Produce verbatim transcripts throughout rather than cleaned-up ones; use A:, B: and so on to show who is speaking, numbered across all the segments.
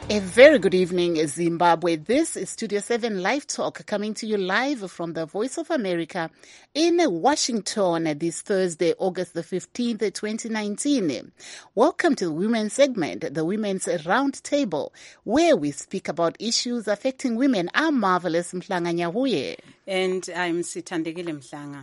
A: A very good evening, Zimbabwe. This is Studio seven Live Talk coming to you live from the Voice of America in Washington this Thursday, August the fifteenth, twenty nineteen. Welcome to the Women's segment, the Women's Roundtable, where we speak about issues affecting women. I'm Marvelous Mhlanga Nyahuye.
B: And I'm Sithandekile Mhlanga.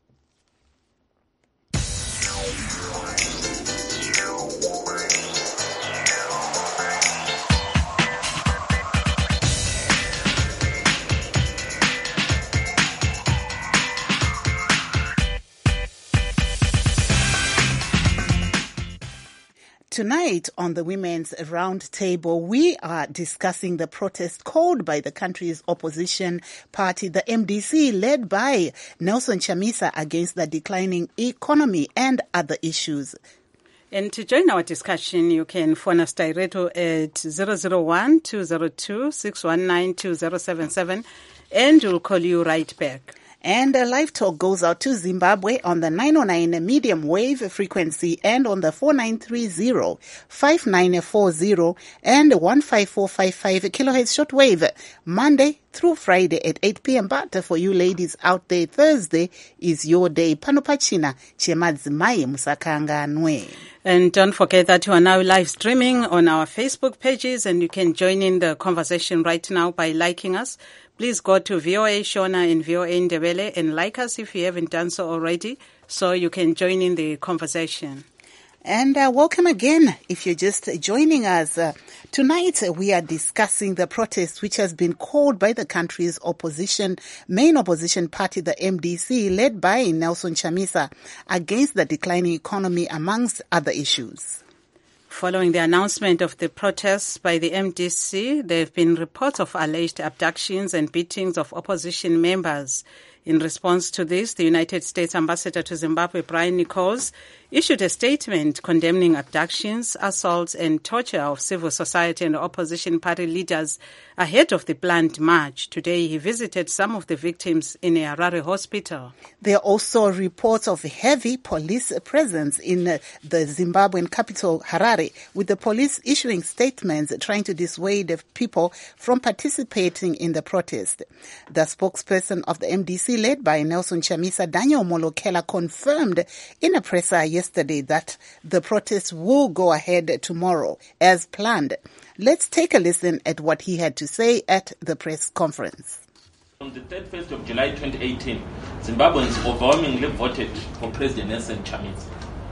A: Tonight on the Women's Roundtable, we are discussing the protest called by the country's opposition party, the M D C, led by Nelson Chamisa, against the declining economy and other issues.
B: And to join our discussion, you can phone us direct at zero zero one, two zero two, six one nine, two zero seven seven, and we'll call you right back.
A: And a live talk goes out to Zimbabwe on the nine oh nine medium wave frequency and on the four nine three zero, five nine four zero and one five four five five kilohertz shortwave, Monday through Friday at eight p.m. But for you ladies out there, Thursday is your day. Panopachina Chemadzimai Musakanganwe.
B: And don't forget that you are now live streaming on our Facebook pages, and you can join in the conversation right now by liking us. Please go to V O A Shona and V O A Ndebele and like us if you haven't done so already, so you can join in the conversation.
A: And uh, welcome again if you're just joining us. Uh, tonight uh, we are discussing the protest which has been called by the country's opposition, main opposition party, the M D C, led by Nelson Chamisa, against the declining economy, amongst other issues.
B: Following the announcement of the protests by the M D C, there have been reports of alleged abductions and beatings of opposition members. In response to this, the United States Ambassador to Zimbabwe, Brian Nichols, issued a statement condemning abductions, assaults and torture of civil society and opposition party leaders ahead of the planned march. Today, he visited some of the victims in a Harare hospital.
A: There are also reports of heavy police presence in the Zimbabwean capital, Harare, with the police issuing statements trying to dissuade people from participating in the protest. The spokesperson of the M D C, led by Nelson Chamisa, Daniel Molokela, confirmed in a presser yesterday that the protest will go ahead tomorrow as planned. Let's take a listen at what he had to say at the press conference.
C: On the thirty-first of July twenty eighteen, Zimbabweans overwhelmingly voted for President Nelson Chamisa.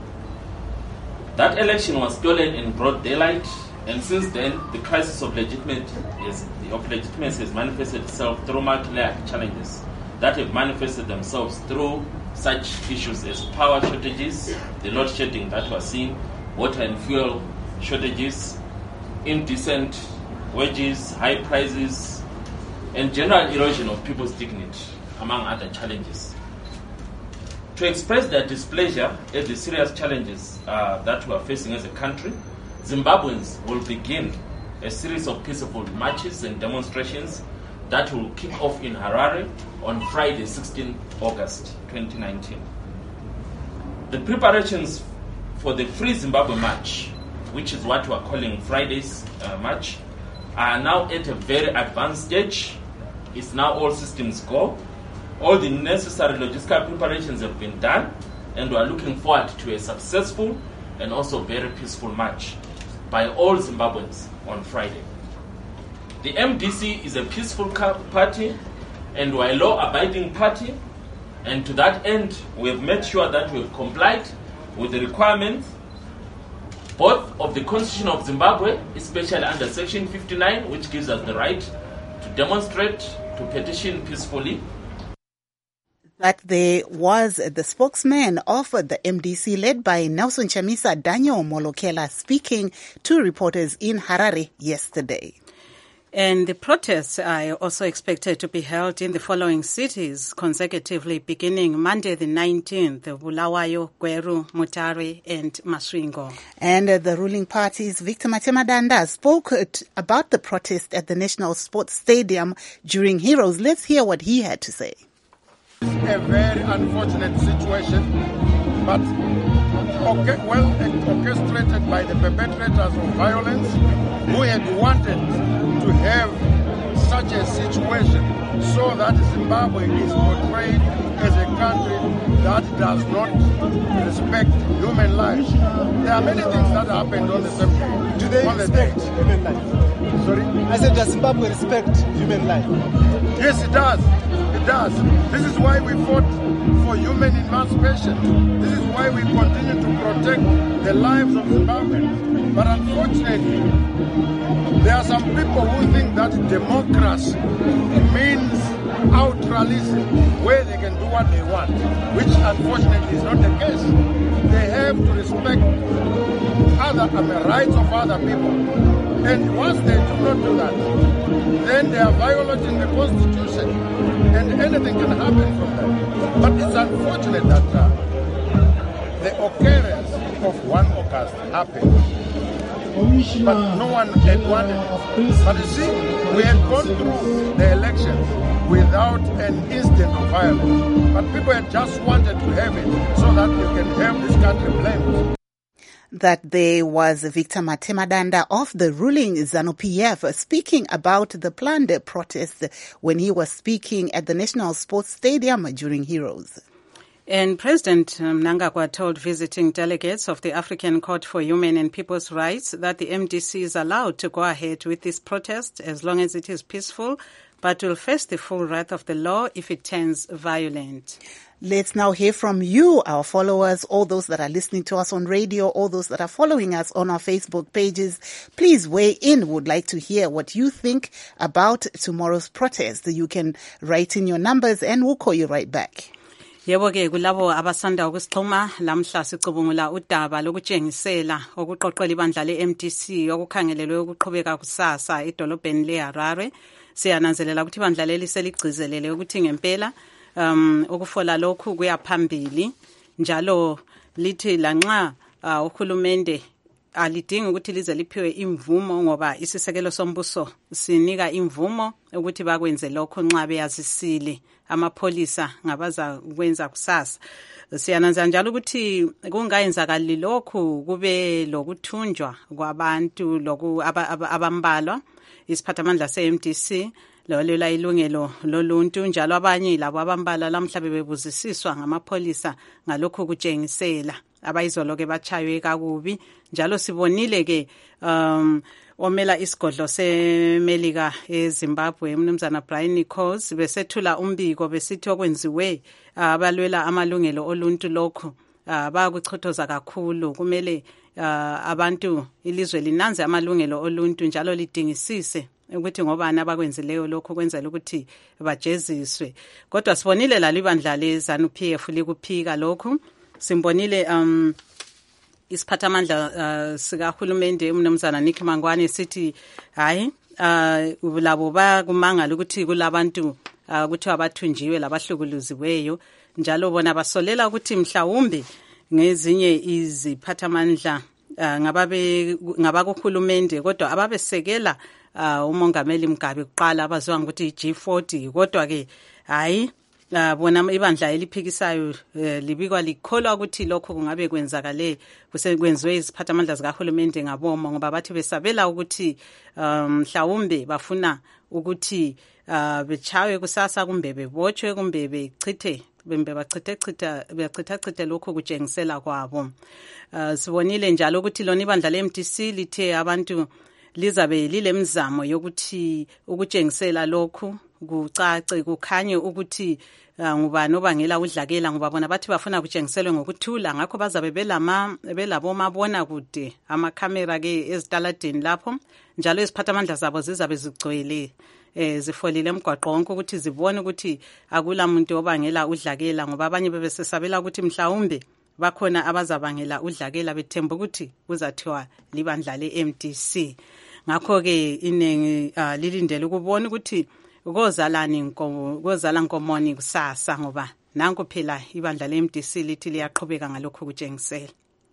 C: That election was stolen in broad daylight, and since then, the crisis of legitimacy, is, of legitimacy has manifested itself through multiple challenges that have manifested themselves through such issues as power shortages, the load shedding that we're seeing, water and fuel shortages, indecent wages, high prices, and general erosion of people's dignity, among other challenges. To express their displeasure at the serious challenges uh, that we are facing as a country, Zimbabweans will begin a series of peaceful marches and demonstrations that will kick off in Harare on Friday, sixteenth of August twenty nineteen. The preparations for the Free Zimbabwe March, which is what we are calling Friday's uh, march, are now at a very advanced stage. It's now all systems go. All the necessary logistical preparations have been done, and we are looking forward to a successful and also very peaceful march by all Zimbabweans on Friday. The M D C is a peaceful party and we're a law-abiding party, and to that end, we have made sure that we have complied with the requirements both of the Constitution of Zimbabwe, especially under Section fifty-nine, which gives us the right to demonstrate, to petition peacefully.
A: That there was the spokesman of the M D C, led by Nelson Chamisa, Daniel Molokela, speaking to reporters in Harare yesterday.
B: And the protests are also expected to be held in the following cities consecutively, beginning Monday the nineteenth, Bulawayo, Gweru, Mutare, and Masvingo.
A: And uh, the ruling party's Victor Matemadanda spoke t- about the protest at the National Sports Stadium during Heroes. Let's hear what he had to say.
D: It's a very unfortunate situation, but okay, well orchestrated by the perpetrators of violence who had wanted to have such a situation so that Zimbabwe is portrayed as a country that does not respect human life. There are many things that happened on the same day.
E: Do they respect the human life?
D: Sorry?
E: I said, does Zimbabwe respect human life?
D: Yes, it does. It does. This is why we fought for human emancipation. This is why we continue to protect the lives of Zimbabweans. But unfortunately, there are some people who think that democracy means outralism, where they can do what they want, which unfortunately is not the case. They have to respect other I mean, rights of other people. And once they do not do that, then they are violating the Constitution, and anything can happen from that. But it's unfortunate that uh, the occurrence of one August happened, but no one had wanted it. But you see, we had gone through the elections without an incident of violence, but people had just wanted to have it so that you can have this country blamed.
A: That there was Victor Matemadanda of the ruling ZANU-P F speaking about the planned protest when he was speaking at the National Sports Stadium during Heroes.
B: And President Mnangagwa told visiting delegates of the African Court for Human and People's Rights that the M D C is allowed to go ahead with this protest as long as it is peaceful, but will face the full wrath of the law if it turns violent.
A: Let's now hear from you, our followers, all those that are listening to us on radio, all those that are following us on our Facebook pages. Please weigh in. Would like to hear what you think about tomorrow's protest. You can write in your numbers and we'll call you right back.
B: Yebo ke kulabo abasanda ukusixhuma lamhla sicubungula udaba lokutshengisela okuqoqela ibandla le-M D C okukhangelelwe ukuqhubeka kusasa edolobheni leHarare. Siyananzelela ukuthi ibandla leli seligcizelele ukuthi ngempela um ukufola lokhu kuyaphambili njalo lithi lanxa uh, uhulumende alidingi ukuthi lize liphiwe imvumo ngoba isisekelo sombuso sinika imvumo ukuthi bakwenze lokho nxa beyazisile amapholisa ngabaza ukwenza kusasa. Siyananza njalo ukuthi kungayenzakali lokhu kube lokuthunjwa kwabantu loku abambalwa isiphathamandla se-M D C lolela ilungelo loluntu njalo abanye labo abambala lamhla bebuzisiswa ngamapholisa ngalokho kutshengisela abayizolo ke bachaywe kakubi njalo sibonile ke um omela isigodlo seMelika eZimbabwe umnumzana Brian Nichols besethula umbiko besithi okwenziwe abalwela amalungelo oluntu lokho bayakuchothoza kakhulu. Kumele abantu ilizwe linanze amalungelo oluntu njalo lidingisise ukuthi ngobani abakwenzileyo lokho kwenzela ukuthi bajeziswe. Kodwa sibonile la libandla leZANU-P F likuphika lokho. Simbonile um isiphathamandla uh, sikahulumende umnumzana Nick Mangwane sithi hayi uh, labo bakumangala ukuthi kulabantu uh, ukuthi abathunjiwe labahlukuluziweyo njalo bona basolela ukuthi mhlawumbe ngezinye iziphathamandla uh, ngababe ngabakuhulumende kodwa ababesekela uh, umongameli Mugabe kuqala abaziwa ukuthi i G forty kodwa ke hayi Uh, bona ibandla eliphikisayo uh, libikwa likholwa ukuthi lokho kungabe kwenzakale kusekwenziwe iziphathamandla zikahulumende ngabomo ngoba bathi besabela ukuthi mhlawumbe um, bafuna ukuthi uh, bechawe kusasa kumbe bebotshwe kumbe bechithe bembe bachithe chitha bechitha chithe lokho kutshengisela kwabo. Uh, sibonile njalo ukuthi lona ibandla le-M D C lithe abantu lizabe lilemzamo yokuthi ukutshengisela lokho kucace kukhanye ukuthi uh, ngubani obangela udlakela ngoba bona bathi bafuna kutshengiselwe ngokuthula ngakho bazabe belama belabo mabona kude amakhamera ke ezitaladini lapho njalo iziphathamandla zabo zizabe zigcwele eh zifolile emgwaqo wonke ukuthi zibone ukuthi akula muntu obangela udlakela ngoba abanye bebesesabela ukuthi mhlawumbe bakhona abazabangela udlakela bethemba ukuthi kuzathiwa libandla le-M D C. Ngakho ke inengi uh, lilindele ukubona ukuthi kozalani inkomo kozala inkomoni kusasa ngoba nanku phela ibandla le-M D C lithi liyaqhubeka ngalokho kutshengisela.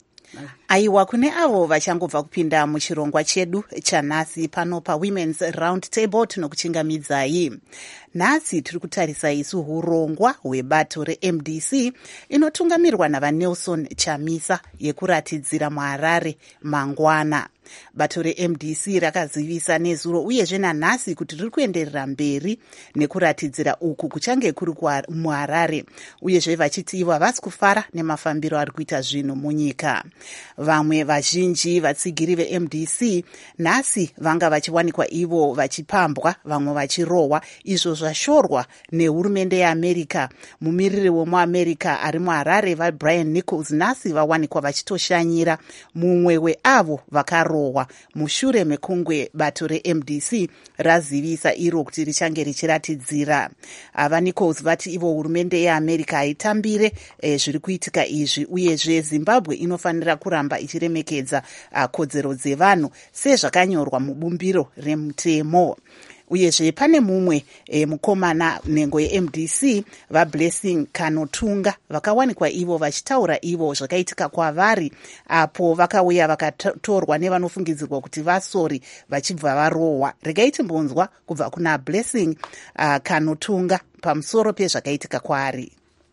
A: Aiwa kune avo vachangobva kupinda muchirongwa chedu chanhasi pano paWomen's Round Table tinokuchingamidzai. nhasi tiri kutarisa isu urongwa hwebato reM D C inotungamirwa navaNelson Chamisa yekuratidzira muHarare mangwana. Bato reM D C rakazivisa nezuro uyezve nanhasi kuti riri kuenderera mberi nekuratidzira uku kuchange kuri muHarare, uyezve vachiti ivo havasi kufara nemafambiro ari kuita zvinhu munyika. Vamwe vazhinji vatsigiri veM D C nhasi vanga vachiwanikwa ivo vachipambwa, vamwe vachirohwa, izvo zvashorwa nehurumende yeAmerica. Mumiriri wemuAmerica ari muHarare vaBrian Nichols nhasi vawanikwa vachitoshanyira mumwe weavo vakarohwa mushure mekungwe bato reM D C razivisa iro kuti richange richiratidzira. Ava Nichols vati ivo hurumende yeAmerica haitambire eh, zviri kuitika izvi, uyezve Zimbabwe inofanira kuramba ichiremekedza uh, kodzero dzevanhu sezvakanyorwa mubumbiro remutemo. Uyezve pane mumwe e, mukomana nhengo yeM D C vaBlessing Kanotunga vakawanikwa ivo vachitaura ivo zvakaitika kwavari apo vakauya vakatorwa nevanofungidzirwa kuti vasori vachibva varohwa. Regai timbonzwa kubva kuna Blessing uh, Kanotunga pamusoro pezvakaitika kwaari.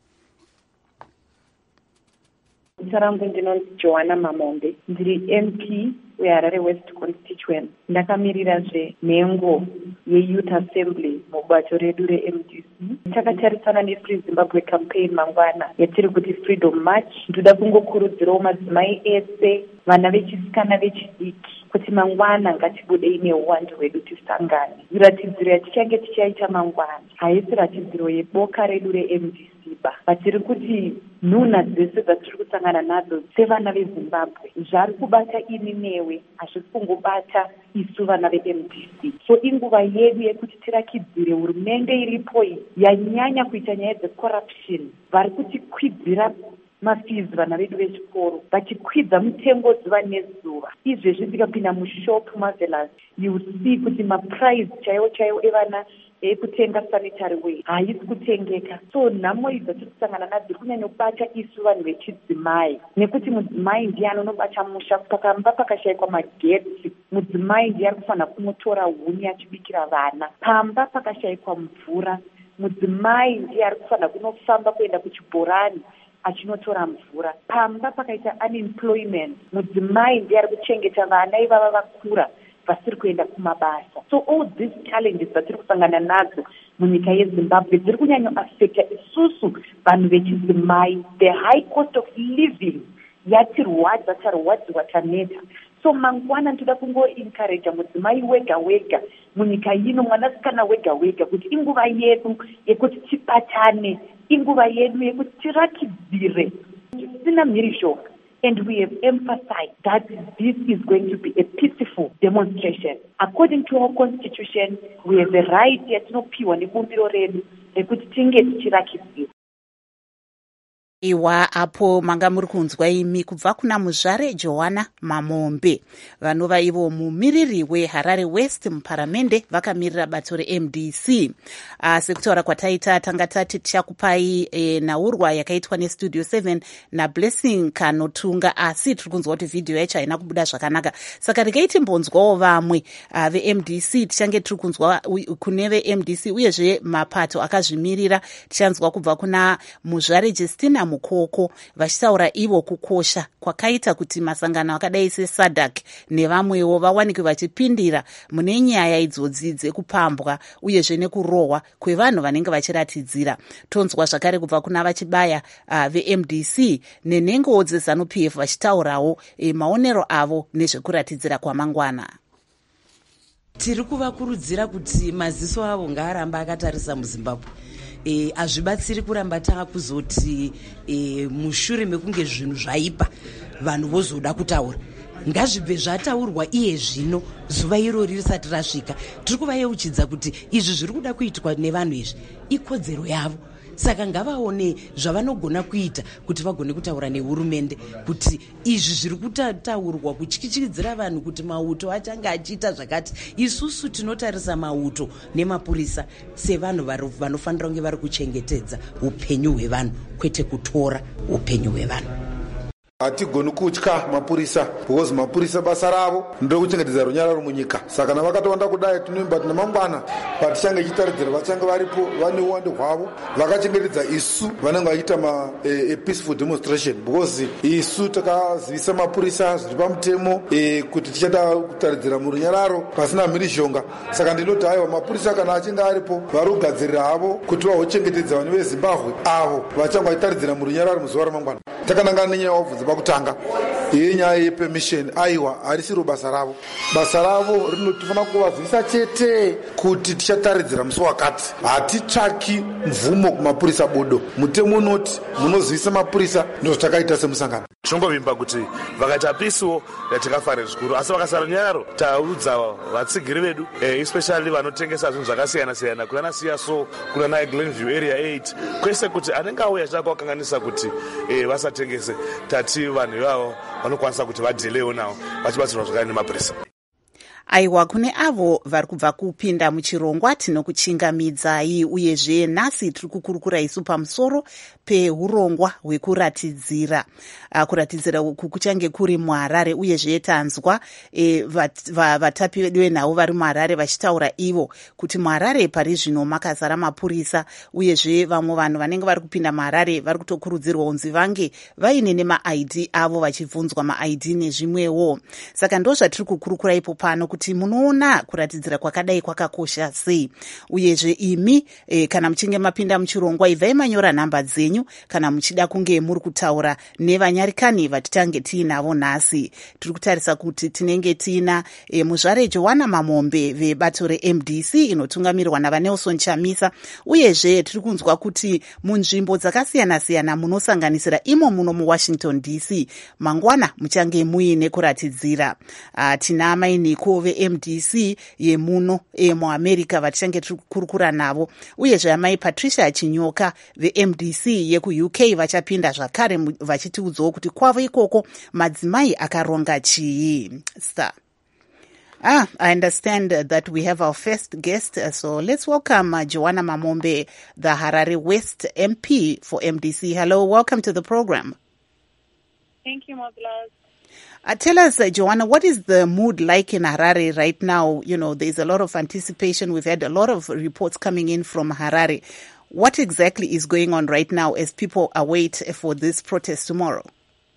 F: Zita rangu ndinonzi Joanna Mamombe, ndiri M P weHarare West Constituency. Ndakamirirazve nhengo yeYouth Assembly mubato redu reM D C. Takatarisana neFree Zimbabwe campaign mangwana yatiri kuti Freedom March. Ndoda kungokurudzirawo madzimai ese, vana vechisikana vechidiki, kuti mangwana ngatibudei neuwandu hwedu tisangane. Ratidziro yatichange tichaita mangwana haisi ratidziro yeboka redu reM D C ba, patiri kuti nhunha dzese dzatiri kusangana nadzo sevana veZimbabwe zvari kubata ini newe, hazvisi kungobata isu vana veM D C. So inguva yedu yekuti tirakidzire hurumende iripo iyi yanyanya kuita nyaya dzecorruption, vari kutikwidzira mafizi vana vedu vechikoro, vachikwidza mutengo zuva nezuva. Izvezvi tikapinda mushop Marvelous, you will see kuti maprice chaiwo chaiwo evana ekutenga sanitary ware haisi kutengeka. So nhamo idzi dzatiri kusangana nadzo dziri kunyanya kubata isu vanhu vechidzimai, nekuti mudzimai ndiye anobata musha. Pakamba pakashayikwa magetsi, mudzimai ndiye ari kufanira kunotora huni achibikira vana. Pamba pakashayikwa mvura, mudzimai ndiye ari kufanira kunofamba kuenda kuchibhorani achinotora mvura. Pamba pakaita unemployment, mudzimai ndiye ari kuchengeta vana ivava vakura vasiri kuenda kumabasa. So all these challenges dzatiri kusangana nadzo munyika yeZimbabwe dziri kunyanya affecta isusu vanhu vechidzimai. The high cost of living yatirwadza, tarwadziwa, taneta. So mangwana ndoda kungoencourage mudzimai wega wega munyika ino, mwanasikana wega wega, kuti inguva yedu yekuti tibatane, inguva yedu yekuti tirakidzire zvisina mhirizhonga. And we have emphasized that this is going to be a peaceful demonstration. According to our constitution, we have a right yatinopiwa nebumbiro redu rekuti tinge tichirakidzira.
A: Iwa apo manga muri kunzwa imi kubva kuna muzvare Joanna Mamombe, vanova ivo mumiriri weHarare West muparamende vakamirira bato reM D C. Uh, sekutaura kwataita tanga tati tichakupai e, naurwa yakaitwa neStudio seven naBlessing Kanotunga, asi tiri kunzwa kuti vhidhiyo yacho haina kubuda zvakanaka, saka regai timbonzwawo vamwe uh, veM D C. Tichange tiri kunzwa kune veM D C uyezve mapato akazvimirira. Tichanzwa kubva kuna muzvare Justina Mukoko vachitaura ivo kukosha kwakaita kuti masangano akadai seSADC nevamwewo vawanikwe vachipindira mune nyaya idzodzi dzekupambwa uyezve nekurohwa kwevanhu vanenge vachiratidzira. Tonzwa zvakare kubva kuna vachibaya uh, veM D C nenhengo dzeZANU P F vachitaurawo e, maonero avo nezvekuratidzira kwamangwana.
G: Tiri kuvakurudzira kuti maziso avo ngaaramba akatarisa muZimbabwe. E, hazvibatsiri kuramba taakuzoti e, mushure mekunge zvinhu zvaipa vanhu vozoda kutaura. Ngazvibve zvataurwa iye zvino, zuva irori risati rasvika. Tiri kuvayeuchidza kuti izvi zviri kuda kuitwa nevanhu izvi ikodzero yavo. Saka ngavaone zvavanogona kuita kuti vagone kutaura nehurumende kuti izvi zviri kutaurwa kutyityidzira vanhu kuti mauto achange achiita zvakati. Isusu tinotarisa mauto nemapurisa sevanhu vanofanira kunge vari kuchengetedza upenyu hwevanhu, kwete kutora upenyu hwevanhu.
H: hatigoni kutya mapurisa because mapurisa basa ravo ndokuchengetedza runyararo munyika. Saka navakatowanda kudai tinoimba tina mangwana patichange chitaridzira vachange varipo vane uwande hwavo vakachengetedza isu vanenge vachiita ma e, e peaceful demonstration because isu takazivisa mapurisa zviri pamutemo e, kuti tichada kutaridzira murunyararo pasina mhirizhonga. Saka ndinoti aiwa mapurisa kana achinge aripo vari kugadzirira havo kuti vahochengetedza vanhu vezimbabwe avo vachange vachitaridzira murunyararo muzuva ramangwana. Takanangana nenyaya wabvunza pakutanga yenyaya yepermission, aiwa harisiro basa ravo. Basa ravo rinotifana kuvazivisa chete kuti tichataridzira musi wakati. Hatitsvaki mvumo kumapurisa bodo. Mutemo unoti munozivisa mapurisa ndozvatakaita semusangano.
I: Tinongovimba kuti vakaita pisiwo yatikafara zvikuru, asi vakasara runyararo taudza vatsigiri vedu especially vanotengesa zvinhu zvakasiyana siyana kunana siyaso kunana Glenview area eight kwese kuti anenge auya achida kuvakanganisa kuti vasatengese tati vanhu ivavo vanokwanisa kuti vadhilewo navo vachibatsirwa zvakare nemapurisa.
A: Aiwa, kune avo vari kubva kupinda muchirongwa tinokuchingamidzai, uyezve nhasi tiri kukurukura isu pamusoro peurongwa hwekuratidzira. Uh, kuratidzira uku kuchange kuri muHarare, uyezve tanzwa e, vat, va, vatapi vedu venhau vari muHarare vachitaura ivo kuti muHarare pari zvino makazara mapurisa, uyezve vamwe vanhu vanenge vari kupinda muHarare vari kutokurudzirwa kunzi vange vaine nema-I D avo vachibvunzwa ma-I D nezvimwewo. Saka ndo zvatiri kukurukura ipo pano kuti munoona kuratidzira kwakadai kwakakosha sei, uyezve imi e, kana muchinge mapinda muchirongwa ibvai manyora nhamba dzenyu kana muchida kunge muri kutaura nevanyarikani vatitange tiinavo nhasi. Tiri kutarisa kuti tinenge tiina e, muzvare Joanna Mamombe vebato reM D C inotungamirirwa naVanelson Chamisa, uyezve tiri kunzwa kuti munzvimbo dzakasiyana siyana munosanganisira imo muno muWashington D C mangwana muchange muine kuratidzira. Uh, tina mainiko veM D C yemuno e, muAmerica vatichange tiri kukurukura navo, uyezve amai Patricia Chinyoka veM D C yekuU K vachapinda zvakare vachitiudzawo kuti kwavo ikoko madzimai akaronga chii. Sir. Ah, I understand that we have our first guest, so let's welcome uh, Joanna Mamombe, the Harare West M P for M D C. Hello, welcome to the program.
F: Thank you, Marvelous.
A: Uh, tell us, uh, Joanna, what is the mood like in Harare right now? You know, there's a lot of anticipation. We've had a lot of reports coming in from Harare. What exactly is going on right now as people await for this protest tomorrow?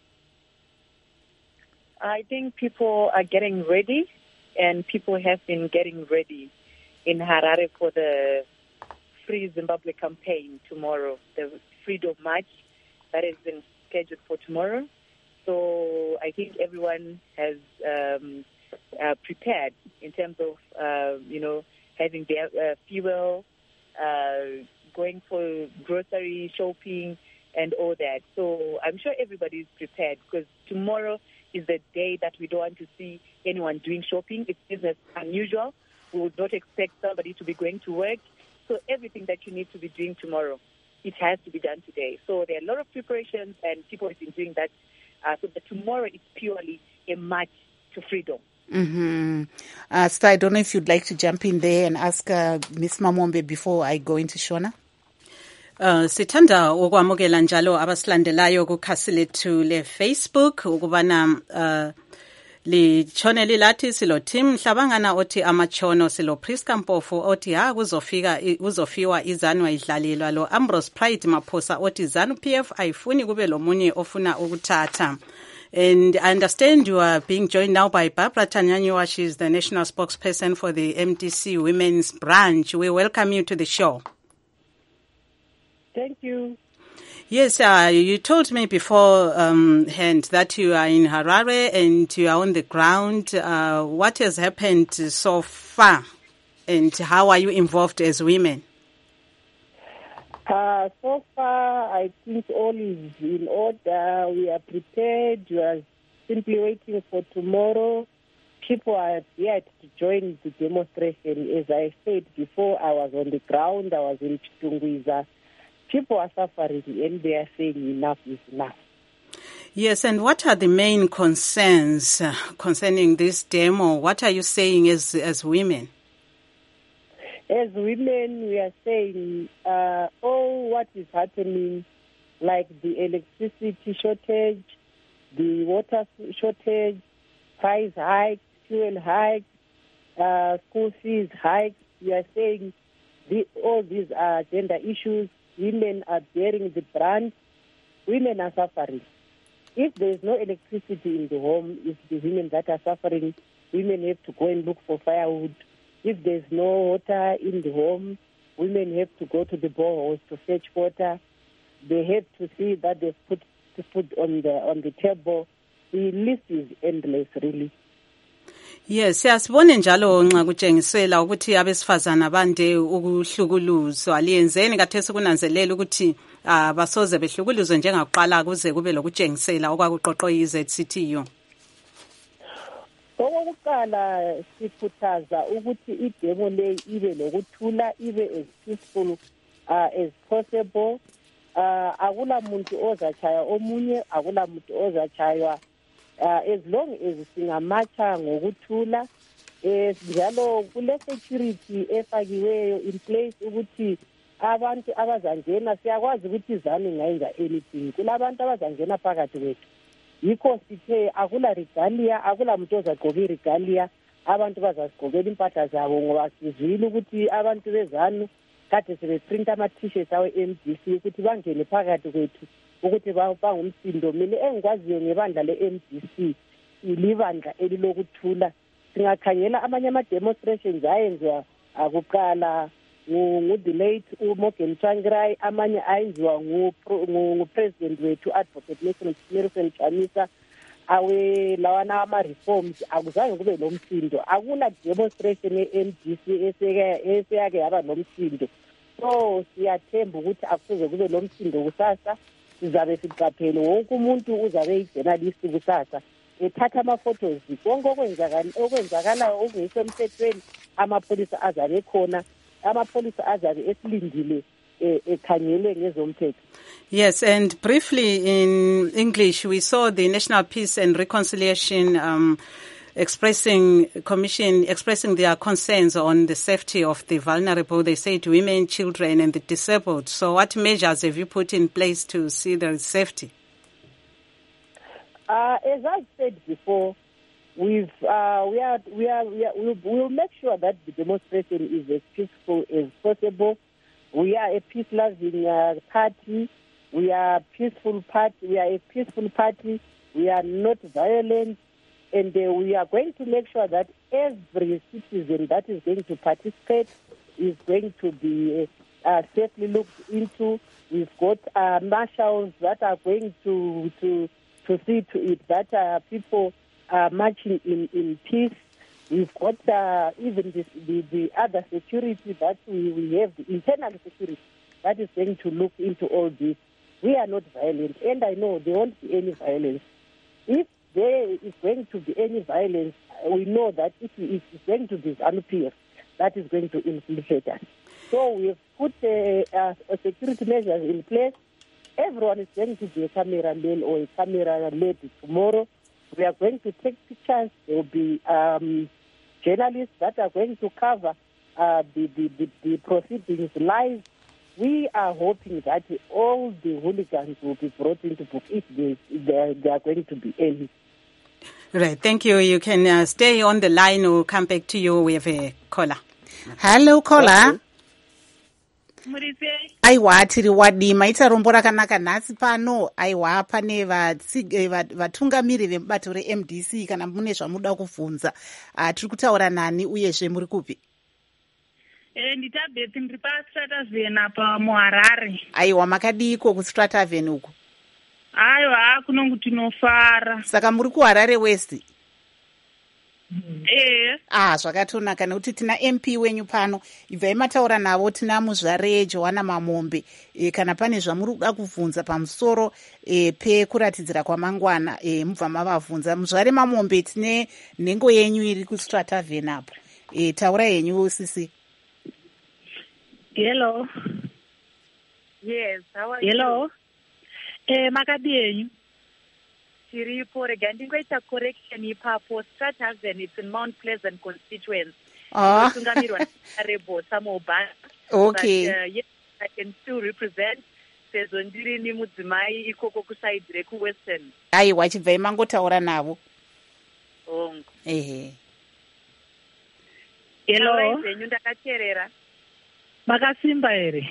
F: I think people are getting ready, and people have been getting ready in Harare for the Free Zimbabwe campaign tomorrow, the Freedom March that has been scheduled for tomorrow. So I think everyone has um, uh, prepared in terms of, uh, you know, having their uh, fuel, uh, going for grocery shopping and all that. So I'm sure everybody is prepared because tomorrow is the day that we don't want to see anyone doing shopping. It's business unusual. We would not expect somebody to be going to work. So everything that you need to be doing tomorrow, it has to be done today. So there are a lot of preparations and people have been doing that. Uh, so that tomorrow is purely a march to freedom.
A: Mm-hmm. Uh, so I don't know if you'd like to jump in there and ask uh, Miss Mamombe before I go into Shona.
B: Uh, sithanda ukwamukela njalo abasilandelayo kukhasi lethu le Facebook ukubana uh, lichone lilathi silo Tim Hlabangana othi amachono silo Priska Mpofu othi ha kuzofika uzofiwa izanu idlalelwa lo Ambrose Pride Maphosa othi ZANU P F ayifuni kube lomunye ofuna ukuthatha. And I understand you are being joined now by Barbara Tanyanywa. She is the national spokesperson for the M D C Women's Branch. We welcome you to the show.
F: Thank you.
B: Yes, uh, you told me before um, hand that you are in Harare and you are on the ground. Uh, what has happened so far and how are you involved as women?
J: Uh, so far, I think all is in order. We are prepared. We are simply waiting for tomorrow. People are yet to join the demonstration. As I said before, I was on the ground. I was in Chitungwiza. People are suffering and they are saying enough is enough.
B: Yes, and what are the main concerns uh, concerning this demo? What are you saying as as women?
J: As women, we are saying uh, all what is happening, like the electricity shortage, the water shortage, price hikes, fuel hikes, uh, school fees hikes. We are saying the, all these are gender issues. Women are bearing the brunt. Women are suffering. If there is no electricity in the home, it's the women that are suffering. Women have to go and look for firewood. If there's no water in the home, women have to go to the boreholes to fetch water. They have to see that they've put the food on the on the table. The list is endless, really.
B: Yes, siyasibona njalo nxa kutshengisela ukuthi abesifazana bande ukuhlukuluzwa. Liyenzeni kathesi kunanzelela ukuthi abasoze behlukuluzwe njengakuqala kuze kube lokutshengisela okwakuqoqo i-Z C T U?
J: Okokuqala sikhuthaza ukuthi idemo le ibe lokuthula, ibe as peaceful uh, as possible. Uh, akula muntu ozachaya omunye, akula muntu ozachaywa. Uh, as long as singamacha ngokuthula, njalo kule security efakiweyo in place ukuthi abantu abazangena siyakwazi ukuthi izami ngayenza anything. Kulabantu abazangena phakathi kwethu. Yikho sithe akula regalia, akula muntu ozagqoka iregalia, abantu bazazigqokela impahla zabo ngoba sizwile ukuthi abantu bezanu kade sebeprinta ama-t-shirts awe-M D C ukuthi bangene phakathi kwethu ukuthi bangumsindo. Mina engikwaziyo ngebandla le-M D C ilibandla elilokuthula. Singakhangela amanye ama-demonstrations ayenziwa akuqala ngu-the late uMorgan Tsvangirai, amanye ayenziwa ngu-president wethu advocate Nelson Chamisa, awe lawana ama-reforms akuzange kube nomsindo. Akula demonstration ye-M D C eseyake yaba nomsindo. So siyathemba ukuthi akuze kube nomsindo kusasa. Sizabe siqaphele wonke umuntu uzabe eyi-journalist kusasa ethatha ama-photos konke okwenzakalayo okungekho emthethweni. Amapholisa azabe khona, amapholisa azabe esilindile ekhangele ngezomthetho.
B: Yes, and briefly in English, we saw the National Peace and Reconciliation um, expressing commission expressing their concerns on the safety of the vulnerable. They said women, children, and the disabled. So, what measures have you put in place to see their safety?
J: Uh, as I said before, we've uh, we are we are we are we'll, we'll make sure that the demonstration is as peaceful as possible. We are a peace-loving uh, party. We are a peaceful party. We are a peaceful party. We are not violent. And uh, we are going to make sure that every citizen that is going to participate is going to be uh, uh, safely looked into. We've got uh, marshals that are going to to to see to it that uh, people are marching in, in peace. We've got uh, even this, the, the other security that we, we have, the internal security that is going to look into all this. We are not violent, and I know there won't be any violence. If there is going to be any violence, we know that it is going to be ZANU-P F that is going to infiltrate us. So we have put uh, uh, security measures in place. Everyone is going to be a cameraman or a camera lady tomorrow. We are going to take pictures. There will be um, journalists that are going to cover uh, the, the, the, the proceedings live. We are hoping that all the hooligans will be brought into book if they, they, they are going to be any.
B: Right, thank you. You can uh, stay on the line or come back to you. We have a caller.
A: Hello, caller.
K: Murise.
A: Aiwa tiri wadima ita rombo rakanaka nhasi pano. Aiwa pane vatungamiri vemubato re-M D C kana mune zvamuda kuvhunza. Uh, tiri kutaura nani uyezve muri kupi?
K: Eh, nditabheti ndiri paStrataven apa muHarare.
A: Aiwa makadiko kuStrataven uku?
K: Aiwa kunongu tinofara.
A: Saka muri kuHarare West?
K: Eh.
A: Ah, zvakatonaka nekuti tina M P wenyu pano. Ibvai mataura navo tina muzvare Joanna Mamombe. E, kana pane zvamuri kuda kuvhunza pamusoro e, pekuratidzira kwamangwana e, mubva mavavhunza. Muzvare Mamombe tine nhengo yenyu iri kuStrataven apo. E, taura yenyu sisi.
K: Hello. Yes, how are Hello. You? Eh, makadi yenyu. Tiripo rega ndingoita correction ipapo. Strataven, it's in Mount Pleasant constituency.
A: Ah.
K: Tungamirwa Rebo Samobana.
A: Okay.
K: But uh, yes, I can still represent. sezvo ndirini mudzimai ikoko kusaidhi rekuwestern.
A: Aiwa, chibvai mangotaura navo.
K: Ongo.
A: Ehe.
K: Hello. Zenyu ndakateerera.
L: Makasimba here.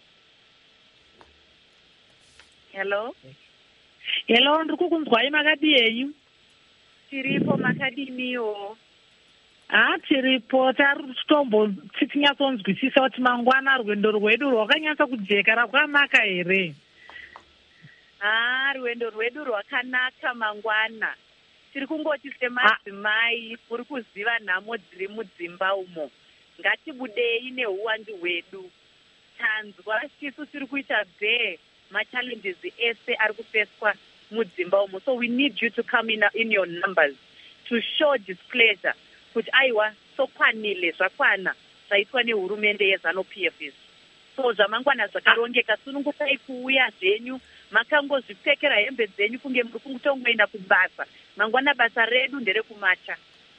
K: Hello.
L: Hello, ndiri kukunzwai makadi yenyu.
K: Tiripo makadiniwo.
L: Ah, tiripo taritombo tichinyatsonzwisisa kuti mangwana rwendo rwedu rwakanyatsa kujeka rwakanaka here.
K: Ah, rwendo rwedu rwakanaka mangwana. Tiri kungoti semadzimai muri kuziva nhamo dziri mudzimba umo. Ngatibudei neuwandu hwedu. Tanzwa tisu tiri kuita bhe machallenges ese ari kufeswa mudzimba umo. So we need you to come in, in your numbers to show displeasure kuti aiwa sokwanile zvakwana zvaitwa nehurumende yeZanu-P F S. So zvamangwana zvakarongeka, sunungukai kuuya zvenyu makangozvipfekera hembe dzenyu kunge muri kutongoenda kubasa. Mangwana basa redu nderekumacha.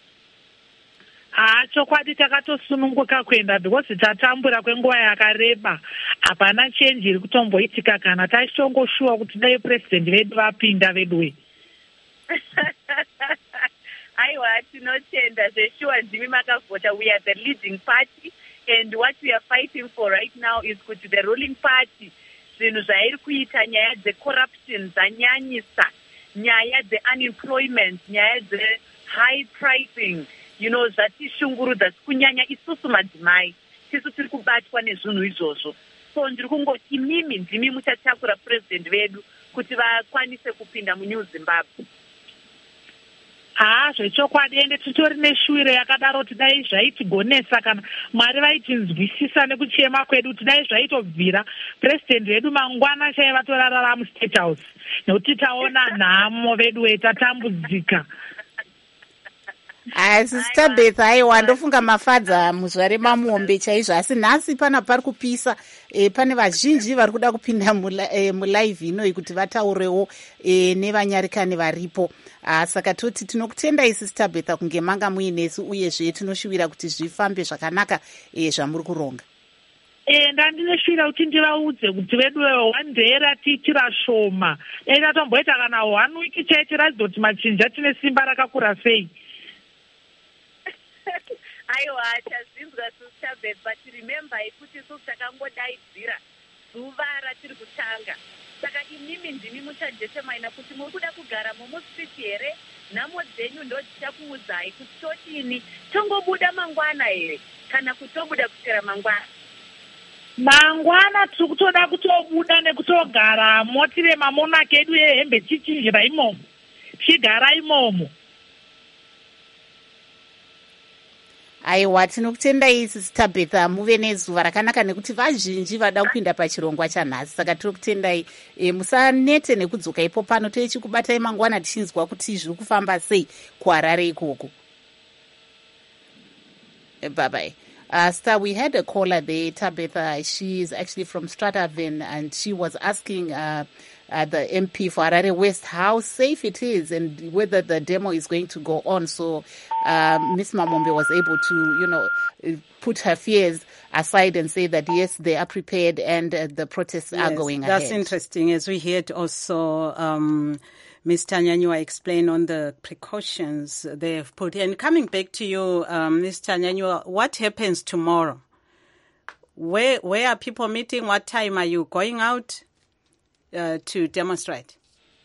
L: Ah, chokwadi takatosununguka kuenda because tatambura kwenguva yakareba. Hapana change iri kutomboitika kana tachitongoshuwa kuti dai president vedu vapinda vedwe.
K: Aiwa, tinotenda zveshuwa ndimi makavhota. We are the leading party and what we are fighting for right now is kuti the ruling party zvinhu zvairi kuita, nyaya dzecorruption dzanyanyisa, nyaya dzeunemployment, nyaya dze-high pricing, you know, zvatishungurudza kunyanya isusu madzimai. Tisu tiri kubatwa nezvinhu izvozvo. So ndiri kungoti imimi ndimi muchatakura president vedu kuti vakwanise kupinda muNew Zimbabwe.
L: Ah, zvechokwadi ende titori neshuwiro yakadaro tidai zvaitigonesa kana Mwari vaitinzwisisa nekuchema kwedu tidai zvaitobvira president vedu mangwana chaiva torarara muState House nekuti taona nhamo vedu vetatambudzika.
A: Ah, Sister Beth, aiwa ndofunga mafadza muzuva remamuombe chaizvo, asi nhasi pana pari kupisa. E, pane vazhinji vari kuda kupinda mulive inoi kuti vataurewo e, nevanyarikani varipo. Ah, saka toti tinokutendai Sister Beth kunge manga muinesu uyezve tinoshuwira kuti zvifambe zvakanaka e, zvamuri kuronga.
L: E, ndandinoshuwira kuti ndivaudze kuti vedu one day ratiitira shoma. Dai tatomboita kana one week chaitiratidza kuti machinja tine simba rakakura sei.
K: Aiwa, tazvinzwa Sister Beth, but remember kuti isusu takangodaidzira zuva ratiri kutanga. Saka imimi ndimi muchadetermina kuti muri kuda kugara mumusiti here, nhamo dzenyu ndo dzichakuudzai kuti totini, tongobuda mangwana here kana kutobuda kusera mangwana.
L: Mangwana tiri kutoda kutobuda nekutogaramo tire mamonaki edu ehembe tichinjira imomo, chigara imomo.
A: Aiwa, tinokutendai Sister Beth, muve nezuva rakanaka nekuti vazhinji vada kupinda pachirongwa chanhasi. Saka tiri kutendai e, musanete nekudzoka ipo pano tichikubatai mangwana tichinzwa kuti zviri kufamba sei kuHarare ikoko. Bye bye. Uh, Star, we had a caller there, Tabitha. She is actually from Strataven, and she was asking uh, uh, the M P for Harare West how safe it is and whether the demo is going to go on. So uh, Miss Mamombe was able to, you know, put her fears aside and say that, yes, they are prepared and uh, the protests
B: yes,
A: are going
B: that's
A: ahead.
B: That's interesting. As we heard also um, Mister Nyanyua explain on the precautions they've put. And coming back to you, um, Mister Nyanyua, what happens tomorrow? Where where are people meeting? What time are you going out uh, to demonstrate?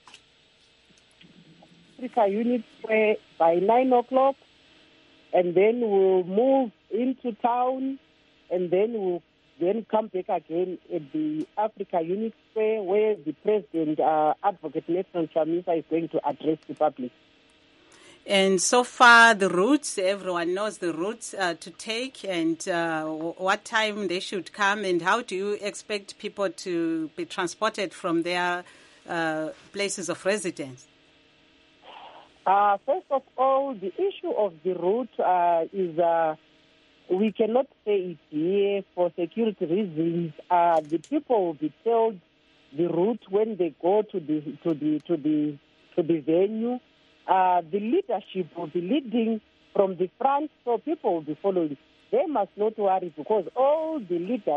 J: Africa Unit Square by nine o'clock, and then we'll move into town, and then we'll then come back again at the Africa Unit Square where the President, uh, Advocate Nelson Chamisa, is going to address the public.
B: And so far, the routes, everyone knows the routes uh, to take and uh, what time they should come, and how do you expect people to be transported from their uh, places of residence?
J: Uh, first of all, the issue of the route uh, is uh, we cannot say it here for security reasons. Uh, the people will be told the route when they go to the to the to the to the venue. Uh, the leadership will be leading from the front, so people will be following. They must not worry because all the leaders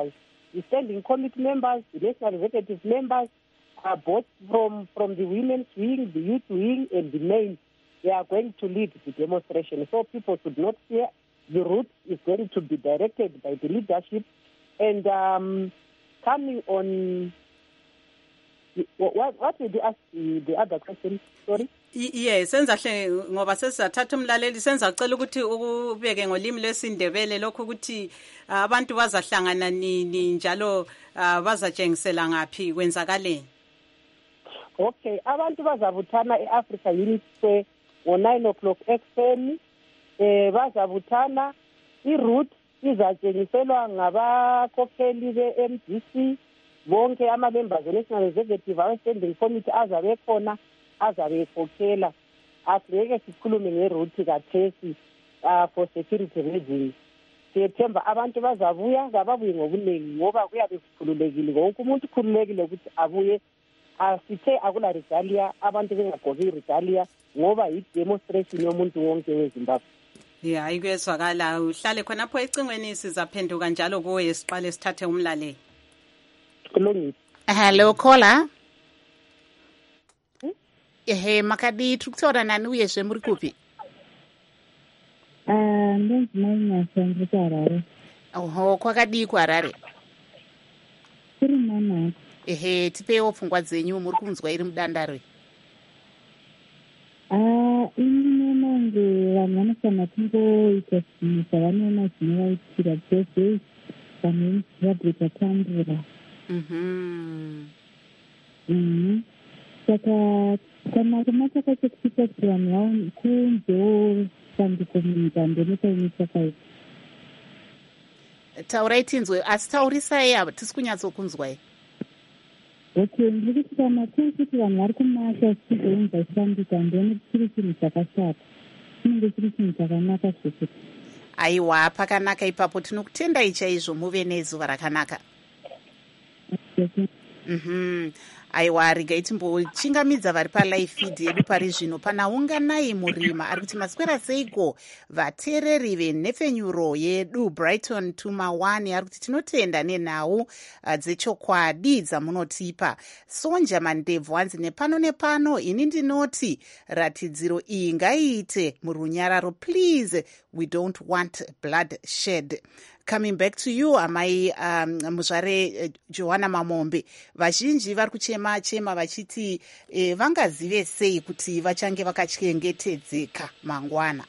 J: the standing committee members, the national executive members, uh, both from, from the women's wing, the youth wing, and the men, they are going to lead the demonstration. So people should not fear. The route is going to be directed by the leadership. And um, coming on, what, what did you ask the, the other question? Sorry?
B: Yes, senza hle ngoba sesathatha umlaleli senza ucela ukuthi ubeke ngolimi lwesindebele lokho ukuthi abantu bazahlangana nini njalo bazatshengisela ngapi kwenzakaleni.
J: Okay, abantu bazabuthana eAfrica Unity Square ngo nine o'clock ekuseni. Eh bazabuthana, iroute izatshengiselwa ngabakhokheli be-M D C, bonke ama-members e-National Executive Standing Committee azabe khona, azabe ekhokhela. Asingeke sikhulume ngeroute kathesi uh, for security reasons. Siyethemba abantu bazabuya, kababuye ngobuningi ngoba kuyabe kukhululekile. Wonke umuntu ukhululekile ukuthi abuye. Asithe akula regalia, abantu bengagqoki regalia ngoba yi-demonstration yomuntu wonke weZimbabwe.
B: Yeah, ayizwakala. Uhlale khonapho ecingweni sizaphenduka njalo kuwe siqale sithathe umlaleli.
J: Kulungile.
A: Hello caller. Hmm? Ehe makadi tukuthola nani uyezwe muri kuphi?
M: Ah, ndinzimanya sengikuthi Harare.
A: Oho, kwakadi ku Harare.
M: Kuri mama.
A: Ehe, tipewo pfungwa dzenyu muri kunzwa iri mudandare.
M: Ah, inini nge vanhu vanofana kungoita zvinhu zvavanoona zvinovaitira because vanhu Zimbabwe tatambura.
A: Mhm.
M: Mhm. Saka kana kumachakacho kuita kuti vanhu kunzewo sandiko munyika ndoneka inochakaita.
A: Taurai tinzwe, asi taurisai apa tisi kunyatsokunzwai.
M: Okay, ndiri kuti kana tiri kuti vanhu vari kumasha sichizounza sandika ndoni chiri chinhu chakashata. Chinenge chiri chinhu chakanaka zvekuti.
A: Aiwa, pakanaka ipapo tinokutendai chaizvo muve nezuva rakanaka. Mhm. Aiwa, rigai timbochingamidza vari palive feed yedu pari zvino. Pana unganai murima ari kuti maswera seiko vateereri venhefenyuro yedu Brighton Tuma one ari kuti tinotenda nenhau uh, dzechokwadi dzamunotipa. Sonja Mandebvu anzi nepano nepano ini ndinoti ratidziro iyi ngaiite murunyararo, please, we don't want bloodshed. Coming back to you, amai um, muzvare uh, Johanna Mamombe, vazhinji vari kuchema chema vachiti eh, vangazive sei kuti vachange vakachengetedzeka mangwana.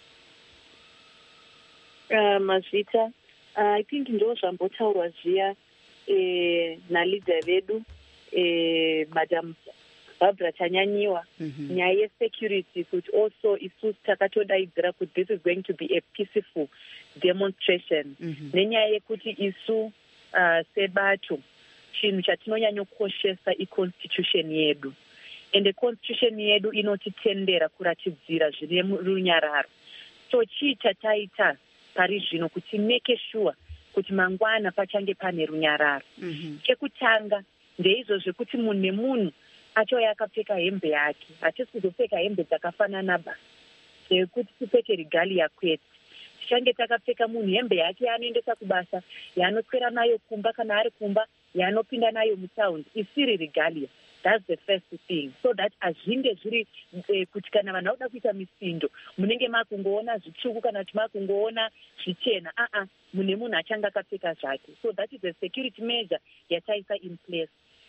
F: Uh, mazvita uh, I think ndo zvambotaurwa zviya eh, nalidha vedu eh, Madam Barbara Tanyanyiwa, mm-hmm. nyaya yesecurity kuti also isusu takatodaidzira kuti this is going to be a peaceful demonstration. Mm-hmm. Nenyaya yekuti isu uh, sebato chinhu chatinonyanyokoshesa iconstitution yedu, and the constitution yedu inotitendera kuratidzira zvine runyararo. So chii chataita pari zvino kuti make sure kuti mangwana pachange pane runyararo. Mm-hmm. Chekutanga ndeizvo zvekuti munhu nemunhu achauya akapfeka hembe yake, hatisi kuzopfeka hembe dzakafanana ba yekuti tipfeke regalia kwete. Tichange takapfeka munhu hembe yake yaanoendesa kubasa, yaanokwera nayo kumba kana ari kumba, yaanopinda nayo mutaundi, isiri regalia. That's the first thing. So that azvinge zviri eh, kuti kana vanhu vauda kuita misindo munenge makungoona zvitsvuku kana kuti makungoona zvichena, a a mune munhu achange akapfeka zvake. So that is a security measure yataisa in place.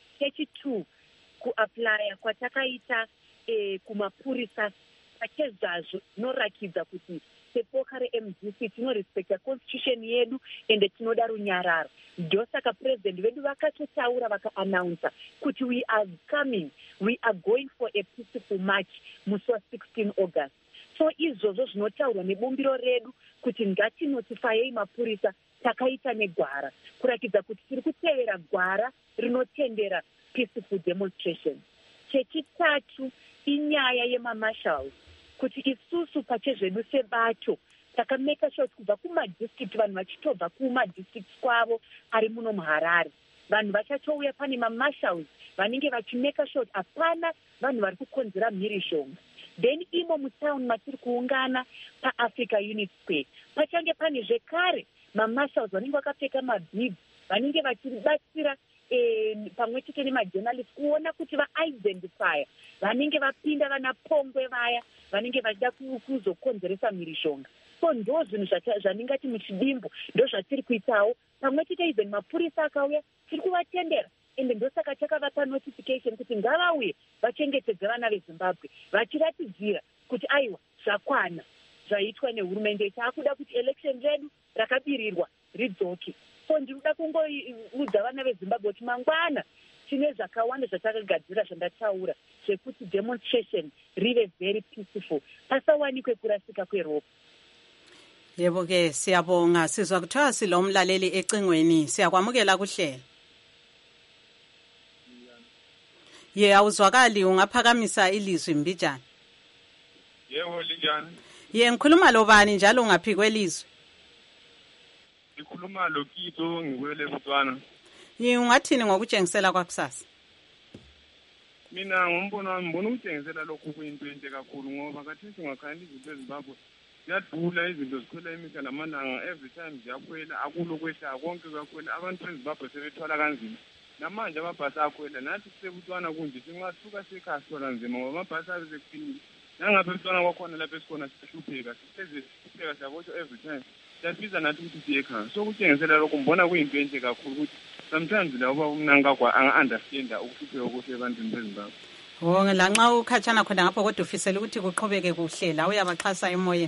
F: Chechi kuaplya kwatakaita eh, kumapurisa pachezvazvo norakidza kuti sepoka re-M D C tinorespekta constitution yedu ende tinoda runyararo. Ndosaka president vedu vakatotaura vakaannounce kuti we are coming, we are going for a peaceful march musi wa-sixteen August. So izvozvo zvinotaurwa nebumbiro redu kuti ngatinotifayei mapurisa takaita negwara kurakidza kuti tiri kutevera gwara rinotendera peaceful demonstration. Chechitatu inyaya yemamarshals kuti isusu pachezvedu sebato takameka sure kubva kumadistrict vanhu vachitobva kumadistricts kwavo ari muno muHarare vanhu vachatouya pane mamarshals vanenge vachimeka sure hapana vanhu vari kukonzera mhirizhonga. Then imo mutown matiri kuungana paAfrica Unity Square pachange pane zvekare mamarshals vanenge vakapfeka mabhibhi
K: vanenge vachibatsira pamwe chete nemajournalist kuona kuti vaidentifya vanenge vapinda vana pongwe vaya vanenge vachida kuzokonzeresa mhirizhonga. So ndo zvinhu zvaningati muchidimbu ndo zvatiri kuitawo pamwe chete even mapurisa akauya tiri kuvatendera ende ndosaka takavapa notification kuti ngavauye vachengetedze vana vezimbabwe vachiratidzira kuti aiwa zvakwana zvaitwa nehurumende taakuda kuti election redu rakabirirwa ridzoke. So ndinoda kungoudza vana vezimbabwe kuti mangwana tine zvakawanda zvatakagadzira zvandataura zvekuti demonstration rive very peaceful pasawanikwe kurasika kweropa.
B: Yebo ke siyabonga sizwa kuthiwa silo mlaleli ecingweni siyakwamukela kuhlela. Ye awuzwakali ungaphakamisa ilizwi Mbijana.
N: Yebo linjani?
B: Ye ngikhuluma lobani njalo ngaphi kwelizwi?
N: Ngikhuluma loKito ngikwele Botswana.
B: Ye ungathini ngokutshengisela kwakusasa?
N: Mina ngombono wami ngibona ukutshengisela lokhu kuyinto enhle kakhulu ngoba kathesi ungakhanda izinto eZimbabwe ziyadula izinto zikhwela imihla namalanga every time ziyakhwela akulo kwehla konke kuyakhwela abantu beZimbabwe sebethwala kanzima namanje amabhasi akhwela nathi sisebutswana kunje sinqasuka sekhaya sithola nzima ngoba amabhasi abezekufinile nangapha ebutswana kwakhona lapha esikhona sihlupheka siseze sihlupheka siyaboshwa every time siyasiza nathi ukuthi siye ekhaya. So kutshengisela lokho ngibona kuyinto enhle kakhulu ukuthi sometimes laba umnanga kwa anga-understanda ukuhlupheka kuhle ebantwini beZimbabwe.
B: Oh lanxa ukhatshana khona ngapho kodwa ufisela ukuthi kuqhubeke kuhle la uyabaxhasa emoyeni.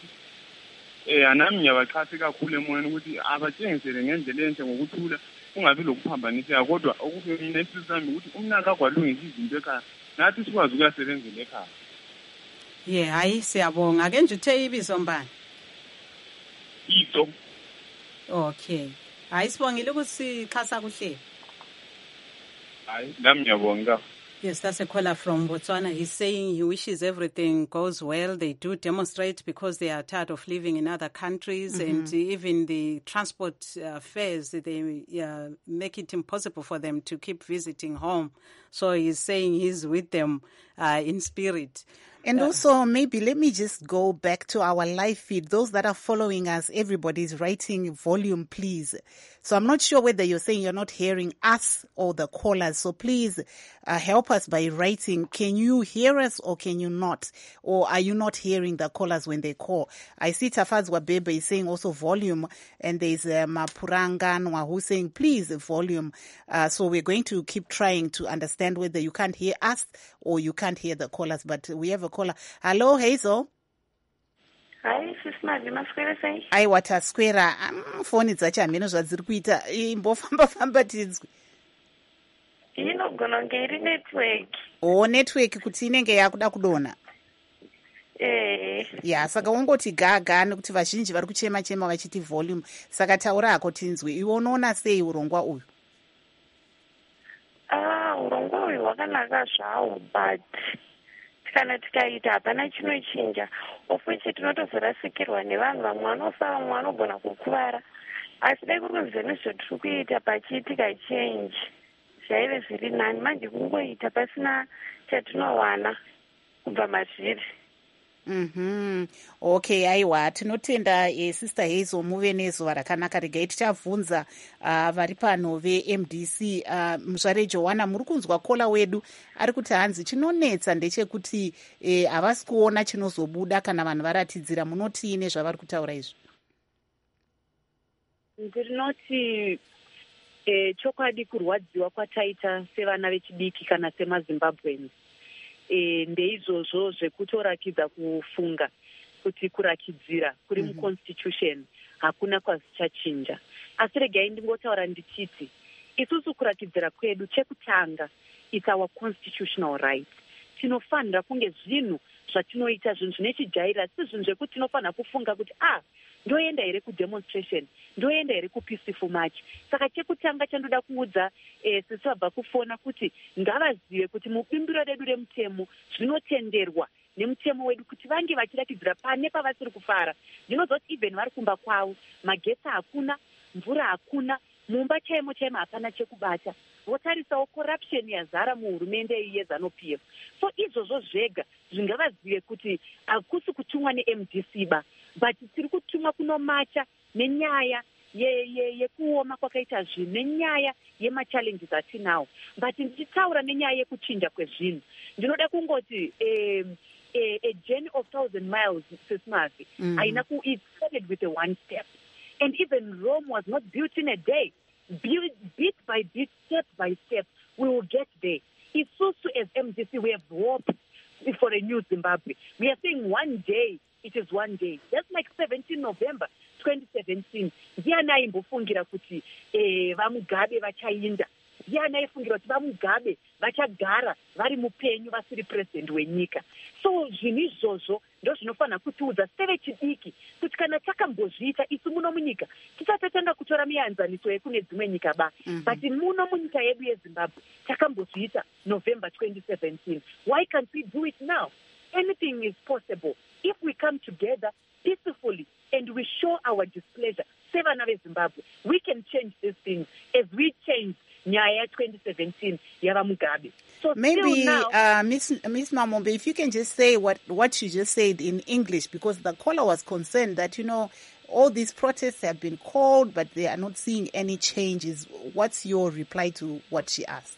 N: Eh anami ngiyabaxhasa kakhulu emoyeni ukuthi abatshengisele ngendlela enhle ngokuthula kungabi lokuphambanisa kodwa okufuna isizami ukuthi umnaka kwalungisa izinto ekhaya nathi sikwazi ukuyasebenzela ekhaya.
B: Ye hayi siyabonga ake nje uthe ibizo mbani?
N: Ito.
B: Okay. Hayi sibongile ukuthi sixhasa kuhle.
N: Hayi nami ngiyabonga.
B: Yes, that's a caller from Botswana. He's saying he wishes everything goes well. They do demonstrate because they are tired of living in other countries, mm-hmm. and even the transport uh, fares, they uh, make it impossible for them to keep visiting home. So he's saying he's with them uh, in spirit.
A: And also, maybe let me just go back to our live feed. Those that are following us, everybody's writing volume, please. So I'm not sure whether you're saying you're not hearing us or the callers. So please uh, help us by writing. Can you hear us or can you not? Or are you not hearing the callers when they call? I see Tafaz Wabebe is saying also volume. And there's uh, Mapurangan who's saying, please, volume. Uh, so we're going to keep trying to understand whether you can't hear us or you can't hear the callers. But we have a caller. Hello, Hazel.
O: Hi, sis Mavi, maswera sei?
A: Ai wataswera. Phone dzacho hameno zvadziri kuita. Imbofamba famba tinzwe.
O: Inogona kunge iri network.
A: Oh, network kuti inenge yakuda kudona.
O: Eh.
A: Ya, saka ungoti gaga nekuti vazhinji vari kuchema chema vachiti volume. Saka taura hako tinzwe. Iwe unoona sei urongwa uyu?
O: Ah, urongwa uyu hwakanaka zvawo, but kana tikaita hapana chinochinja. Ofuchi tinotozorasikirwa nevanhu vamwe vanofa vamwe vanogona kukuvara. Asi dai kuri kunzi nezvatiri kuita pachiitika change zvaive zviri nani manje kungoita pasina chatinowana kubva mazviri.
A: Mhm. Okay, aiwa tinotenda eh, Sister Hazel muve nezuva rakanaka. Regai tichabvunza uh, vari pano ve-M D C uh, muzvare Joanna muri kunzwa kola wedu ari kuti hanzi chinonetsa ndechekuti eh, havasi kuona chinozobuda kana vanhu varatidzira. Munoti nezvavari kutaura izvi?
K: Ndinoti eh, chokwadi kurwadziwa kwataita sevana vechidiki kana semaZimbabweans. E, ndeizvozvo zvekutorakidza kufunga kuti kurakidzira kuri mm-hmm. muconstitution hakuna kwazvichachinja. Asi regai ndingotaura ndichiti isusu kurakidzira kwedu chekutanga it's our constitutional right. Tinofanira kunge zvinhu zvatinoita zvinhu zvine chijaira, si zvinhu zvekuti tinofanira kufunga kuti ah ndoenda here kudemonstration, ndoenda here kupeaceful march. Saka chekutanga chandoda kuudza eh, sisabva kufona kuti ngavazive kuti mubimbiro redu remutemo zvinotenderwa nemutemo wedu kuti vange vachirakidzira pane pavasiri kufara. Ndinozoti even vari kumba kwavo magetsi hakuna, mvura hakuna, mumba chaimo chaimo hapana chekubata. Votarisawo corruption yazara muhurumende iyi yeZANU P F. So izvozvo zvega zvingavazive kuti hakusi kutumwa ne-M D C ba, but tiri kutumwa kunomacha nenyaya yekuoma kwakaita zvinhu nenyaya yemachallenges atinawo, but ndichitaura nenyaya yekuchinja kwezvinhu ndinoda kungoti um, a, a journey of thousand miles Christmas haina ku it started with a one step, and even Rome was not built in a day. Built bit by bit, step by step, we will get there. It's also as M D C we have hope for a new Zimbabwe. We are saying one day, it is one day. That's like seventeenth November twenty seventeen. Ndiana imbofungira kuti eh vamugabe vachainda. Ndiana ifungira kuti vamugabe vachagara vari mupenyu vasiri president wenyika. So zvinhu izvozvo ndo zvinofana kutiudza seve chidiki kuti kana takambozviita isu muno munyika tisatanga kutora mianzaniso yekune dzimwe nyika ba, but muno munyika yedu yeZimbabwe takambozviita November twenty seventeen. Why can't we do it now? Anything is possible if we come together peacefully and we show our displeasure. Sevana veZimbabwe, we can change these things as we change Nyaya twenty seventeen Yava Mugabe. So
A: maybe
K: now,
A: uh, Miss Miss Mamombe, if you can just say what what you just said in English, because the caller was concerned that, you know, all these protests have been called, but they are not seeing any changes. What's your reply to what she asked?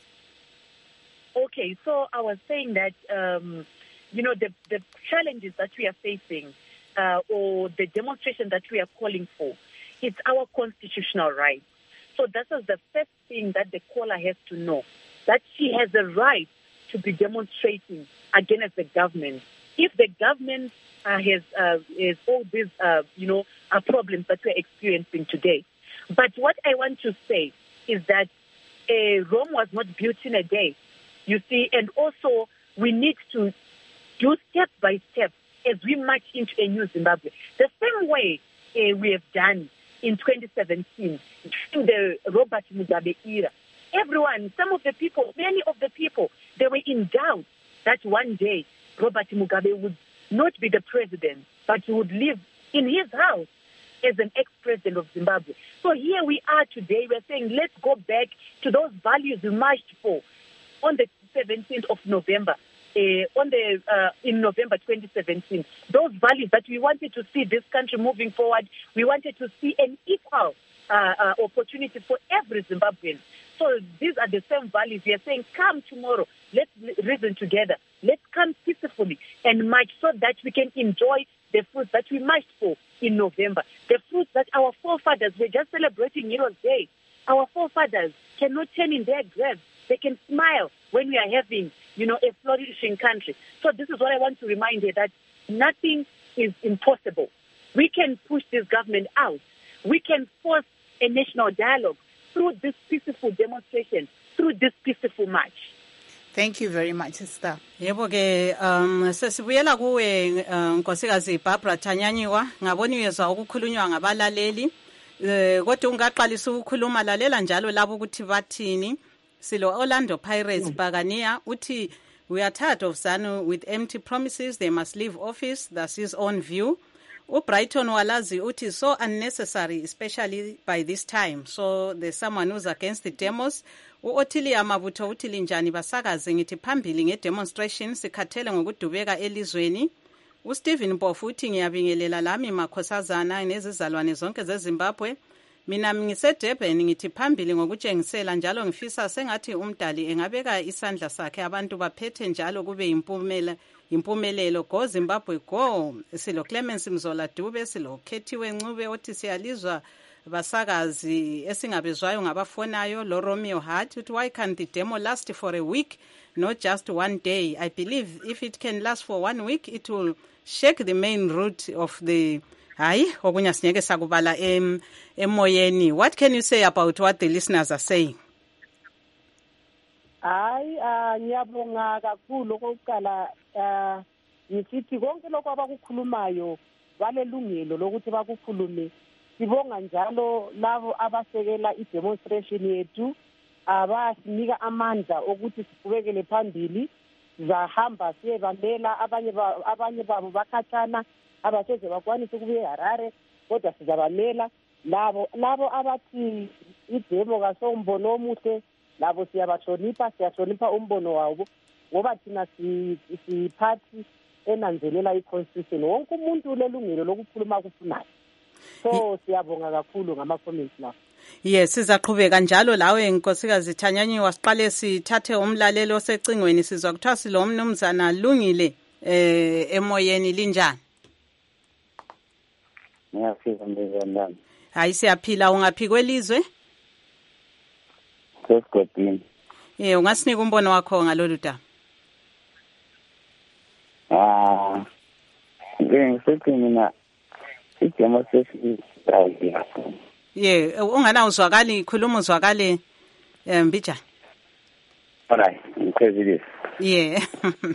K: Okay, so I was saying that um, you know the the challenges that we are facing, uh, or the demonstration that we are calling for, it's our constitutional right. So that is the first thing that the caller has to know, that she has a right to be demonstrating against the government. If the government uh, has, uh, has all these, uh, you know, uh, problems that we're experiencing today. But what I want to say is that uh, Rome was not built in a day, you see, and also we need to do step by step as we march into a new Zimbabwe. The same way uh, we have done in twenty seventeen, during the Robert Mugabe era. Everyone, some of the people, many of the people, they were in doubt that one day Robert Mugabe would not be the president, but he would live in his house as an ex-president of Zimbabwe. So here we are today, we're saying let's go back to those values we marched for on the seventeenth of November. Uh, on the uh, in November twenty seventeen, those values that we wanted to see this country moving forward, we wanted to see an equal uh, uh, opportunity for every Zimbabwean. So these are the same values. We are saying, come tomorrow, let's reason together, let's come peacefully and march so that we can enjoy the fruits that we marched for in November, the fruits that our forefathers were just celebrating Heroes Day. Our forefathers cannot turn in their graves. They can smile when we are having, you know, a flourishing country. So this is what I want to remind you, that nothing is impossible. We can push this government out. We can force a national dialogue through this peaceful demonstration, through this peaceful march.
A: Thank you very much, sister.
B: Yebo ke um sesibuyela kuwe Nkosikazi Barbara Thanyanyiwa, ngabona uyezwa ukukhulunywa ngabalaleli. Eh kodwa ungaqalisa ukukhuluma lalela njalo labo ukuthi bathini. Silo Orlando Pirates Bagania uti, we are tired of ZANU with empty promises. They must leave office. That's his own view. Brighton Walazi uti, so unnecessary, especially by this time. So there's someone who's against the demos. Otili amavuto utili njani basakazi ngithi phambili ngedemonstration sikhathele ngokudubeka elizweni. uStephen Mpofu uthi ngiyabingelela lami makhosazana nezizalwane zonke zeZimbabwe. Mina ngisedurban ngithi phambili ngokutshengisela njalo ngifisa sengathi umdali engabeka isandla sakhe abantu baphethe njalo kube impumela impumelelo go Zimbabwe go. Silo Clemens Mzola Dube, silo Khethiwe Ncube othi siyalizwa basakazi esingabezwayo ngabafonayo. Lo Romeo Hart uthi, why can't the demo last for a week, not just one day? I believe if it can last for one week, it will shake the main root of the hayi okunya sinyeke sakubala em emoyeni. What can you say about what the listeners are saying?
J: Hayi ngiyabonga kakhulu okokuqala, uh ngisithi konke lokho abakukhulumayo balelungelo lokuthi bakukhulume. Sibonga njalo labo abasekela i-demonstration yethu, abasinika amandla okuthi siqhubekele phambili. Zahamba siyebambela abanye abanye babo bakhathana abaseze bakwanisa ukubuya eHarare, kodwa sizabamela labo labo abathi idemo kasombono omuhle, labo siyabahlonipha, siyahlonipha umbono wabo ngoba thina siphathi enanzelela i-constitution. Wonke umuntu ulelungelo lokukhuluma akufunayo. So siyabonga kakhulu ngama-comments lawo.
B: Yes, sizaqhubeka njalo lawe nkosikazi Thanyanyiwa, siqale sithathe umlalelo osecingweni sizwa kuthiwa silo mnumzana Lungile eh emoyeni linjani?
P: Ngiyafika mbezandana.
B: Hayi siyaphila, ungaphi kwelizwe?
P: Sesigodini.
B: Eh ungasinika umbono wakho ngalolu daba?
P: Ah. Ngeke mina i-demonstration idea.
B: Yeah, ungana uzwakali ikhuluma uzwakale eh Mbija.
P: Alright, ngicezile.
B: Yeah.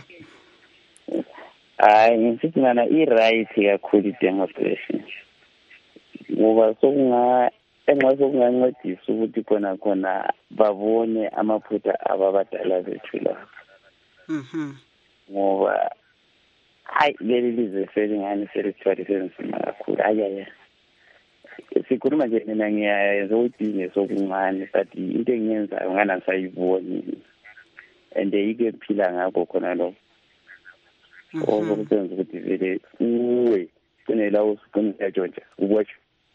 P: Hayi ngithi mina i-right kakhulu i-demonstration. Ngoba sokunga enxa sokungancedisa ukuthi khona khona babone amaphutha ababadala bethu la.
B: Mhm.
P: Ngoba hayi leli lizwe selingani selithwala senzima kakhulu. Ayaya. Sikhuluma nje mina ngiyayenza ubusiness obungane but into engiyenzayo ngana sayiboni and ike phila ngakho khona lo. Okusenza ukuthi vele uwe kunela usiqinisa Georgia ukwathi.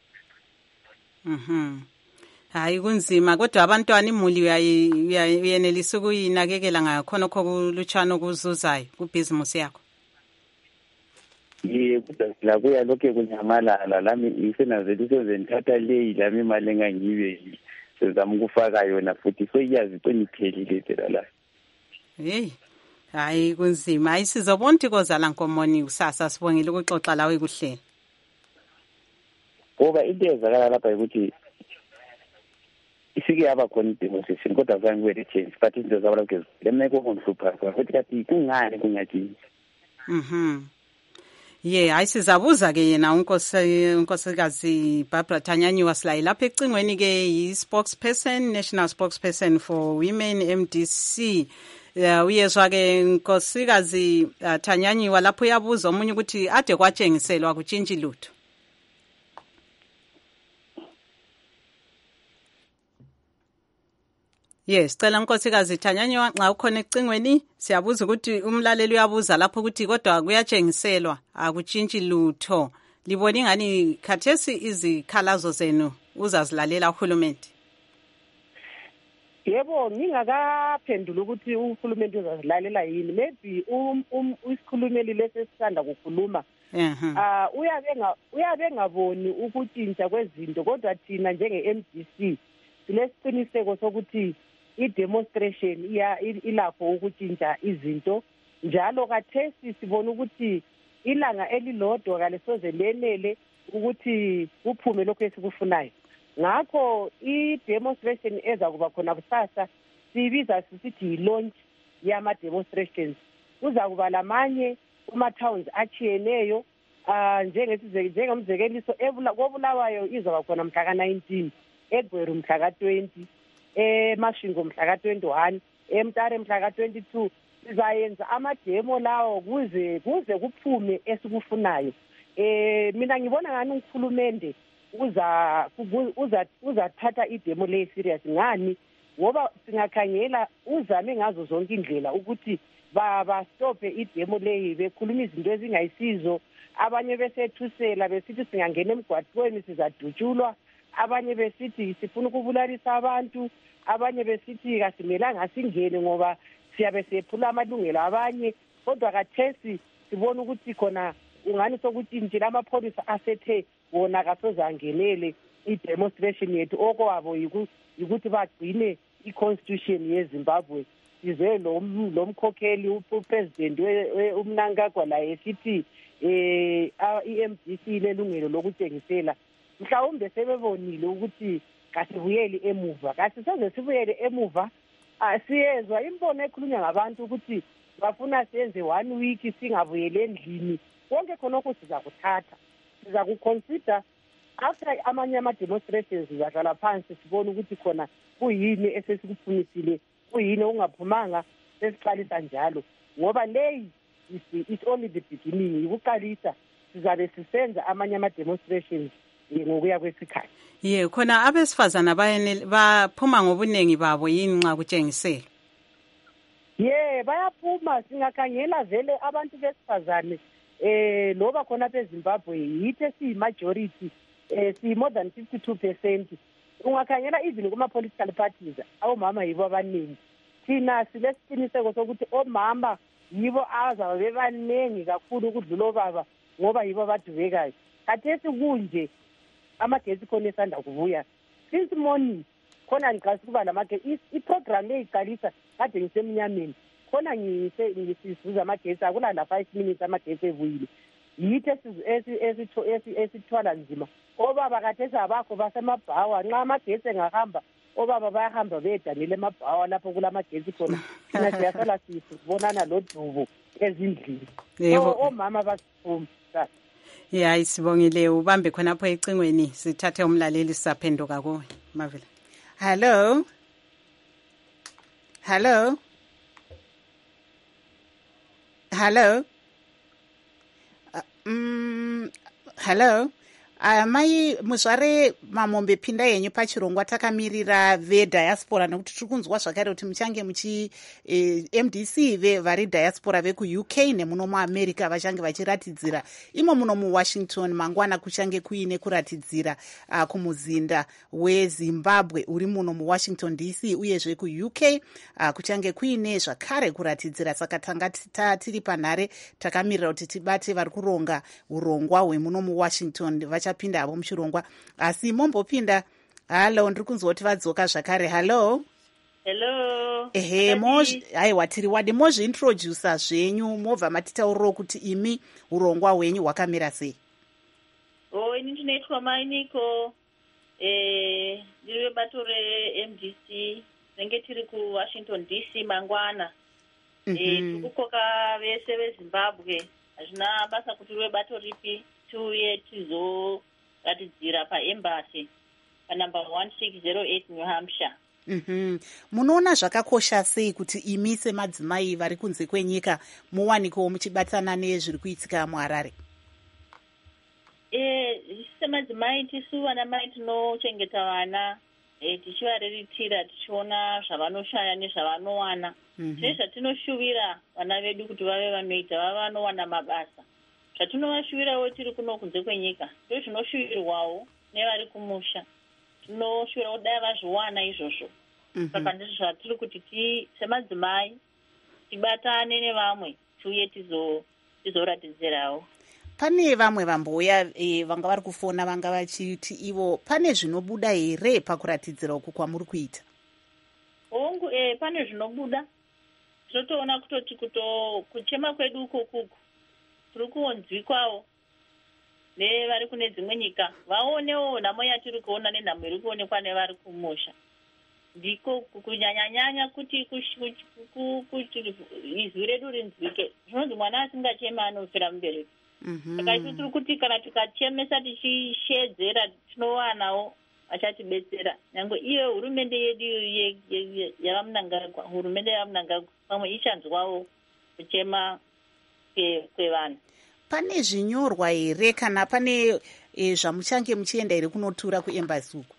B: Mhm. Hayi kunzima kodwa abantwana imuli uyenelisa ukuyinakekela ngakhona kokuluchana okuzuzayo kubusiness yakho.
P: Ye kodwa la kuya lokho kunyamalala lami isenavele isenze ngithatha leyi lami imali engangibe sizama ukufaka yona futhi soyazi qiniphelile phela la.
B: Hey. Hayi kunzima, hayi sizobona ukuthi kozala nkomoni usasa sibongile ukuxoxa lawe kuhle.
P: Ngoba into ezakala lapha ukuthi isike yaba khona i-demonstration kodwa zange kube change but into zabala ke lemeko konhlupha futhi kathi kungani kungathi.
B: Mhm. Yeah, hayi sizabuza ke yena unkosi unkosikazi Barbara Thanyanyiwa silayi lapha ecingweni ke yi spokesperson, national spokesperson for women M D C. Yeah, uyezwa ke nkosikazi uh, Thanyanyiwa lapho uyabuza omunye ukuthi ade kwatshengiselwa kutshintshi lutho. Yes, cela nkosikazi Thanyanyiwa nxa ukhona ecingweni siyabuza ukuthi umlaleli uyabuza lapho ukuthi kodwa kuyatshengiselwa akutshintshi lutho. Libona ingani khathesi izikhalazo zenu uzazilalela uhulumende?
J: Yebo ngingakaphendula ukuthi uhulumende uzazilalela yini, maybe um isikhulumeli lesisanda kukhuluma ah uyabe uyabe ngaboni ukutshintsha kwezinto kodwa thina njenge M D C silesiqiniseko sokuthi i-demonstration iya ilapho ukutshintsha izinto njalo kathesi sibona ukuthi ilanga elilodwa kalesoze lenele ukuthi kuphume lokho esikufunayo. Ngakho i-demonstration eza kuba khona kusasa sibiza sisithi yi-launch yama-demonstrations. Kuza kuba lamanye kuma-towns achiyeneyo uh, njengomzekeliso koBulawayo izoba khona mhla ka-nineteen, eGweru mhla ka-twenty, eMashingo mhla ka-twenty-one, eMtare mhla ka-twenty-two. Sizayenza amademo lawo kuze kuze kuphume esikufunayo. Eh mina ngibona ngani ukhulumende uza uza uzathatha idemo le serious ngani ngoba singakhangela uzame ngazo zonke indlela ukuthi ba ba stop idemo le bekhuluma izinto ezingayisizo, abanye besethusela besithi singangena emgwaqweni sizadutshulwa, abanye besithi sifuna ukubulalisa abantu, abanye besithi kasimelanga singene ngoba siyabe sephula amalungelo abanye. Kodwa kathesi sibona ukuthi khona ungani sokuthi nje amapholisa asethe wona kasozangenele i-demonstration yethu okwabo yikuthi bagcine i-constitution yeZimbabwe. Size lo mkhokheli upresident uMnangagwa la esithi eh i-M D C lelungelo lokutshengisela. Mhlawumbe sebebonile ukuthi kasibuyeli emuva, kasisoze sibuyele emuva. Asiyezwa imbono ekhulunywa ngabantu ukuthi bafuna senze one week singabuyele endlini. Konke khonokho sizakuthatha, sizakuconsider after amanye ama-demonstrations sizadlala phansi sibone ukuthi khona kuyini esesikuphumisile, kuyini okungaphumanga, sesiqalisa njalo ngoba leyi is only the beginning. Ukuqalisa sizabe sisenza amanye ama-demonstrations ngokuya kwesikhathi.
B: Ye khona abesifazana bayenele baphuma ngobunengi babo yini nxa kutshengisela?
J: Ye bayaphuma, singakhangela vele abantu besifazane eh loba khona beZimbabwe yithi esiyi majority um siyi-more than fifty-two percent. Ungakhangela even kuma-political parties omama yibo abaningi. Thina silesiqiniseko sokuthi omama yibo azabe bebaningi kakhulu ukudlula obaba ngoba yibo abadubekayo. Khathesi kunje amagesi khona esanda kubuya. Since morning khona ngiqalisa ukuba lamagesi. I-program eyiqalisa kade ngisemnyameni. Khona ngisizuza amagesi akulanda five minutes amagesi ebuyile. Yithi esithwala nzima. Obaba khathesi abakho basemabhawa. Nxa amagesi engahamba obaba bayahamba bedanile emabhawa lapho kulamagesi khona. Thina siyasala sibonana lodubo ezindlini. So omama basiphuma.
B: Ya isibongile ubambe khonapho ecingweni sithathe umlaleli saphenduka kuwe Mavela. Hello. Hello. Hello. Uh, mm, hello. Uh, mai muzvare Mamombe pinda yenyu pachirongwa takamirira vediaspora nekuti tiri kunzwa zvakare kuti muchange muchi eh, M D C ve vari diaspora veku U K nemuno muAmerica vachange vachiratidzira imo muno muWashington mangwana kuchange kuine kuratidzira uh, kumuzinda weZimbabwe uri muno muWashington D C uyezve ku U K uh, kuchange kuine zvakare kuratidzira saka tanga tiri panhare takamirira kuti tibate vari kuronga urongwa hwemuno muWashington vacha pinda avo muchirongwa asi mombopinda. Halo, ndiri kunzwa kuti vadzoka zvakare. Halo.
Q: Hello.
B: Ehe, mozvi aiwa tiri wadi mozviintrodusa zvenyu mobva matitauriro kuti imi urongwa hwenyu hwakamira sei?
Q: Oh, ini ndinoitwa mainiko eh ndiri vebato re-M D C rinenge tiri kuWashington D C mangwana. Mm -hmm. Eh tikukoka vese veZimbabwe hazvina basa kuti vebato ripi tuye tizoratidzira paembassy panumber one six zero eight New Hampshire.
B: Mhm. Munoona zvakakosha sei kuti imi semadzimai vari kunze kwenyika muwanikewo muchibatana nezviri kuitika muHarare?
Q: Eh semadzimai tisu vanamai tinochengeta vana eh tichivareritira tichiona zvavanoshaya nezvavanowana. Zvese zvatinoshuvira vana vedu kuti vave vanoita vave vanowana mabasa. Zvatinovashuvirawo tiri kuno kunze kwenyika ndo zvinoshuvirwawo nevari kumusha. Tinoshuvirawo dai vazviwana izvozvo. Saka ndizvo zvatiri kuti ti semadzimai tibatane nevamwe tiuye tizoratidzirawo.
B: Pane vamwe vambouya e, vanga vari kufona vanga vachiti ivo pane zvinobuda here pakuratidzira uku kwamuri kuita?
Q: Ongu eh pane zvinobuda. Tinotoona kutoti kuto kuchema kwedu uko kuku tiri kuonzwikwawo nevari kune dzimwe nyika vaonewo nhamo yatiri kuona nenhamo iri kuonekwa nevari kumusha. Ndiko kunyanyanyanya kuti izwi redu rinzwike. Zvinonzi mwana asingachema anofira mubereki. Saka isu tiri kuti kana tikachemesa tichishedzera tinowanawo achatibetsera. Nyange iyo hurumende yedu yavamunangagwa hurumende yavamunangagwa pamwe ichanzwawo kuchema kwevanhu.
B: Pane zvinyorwa here kana pane e, zvamuchange muchienda here kunotura kuembassy uku?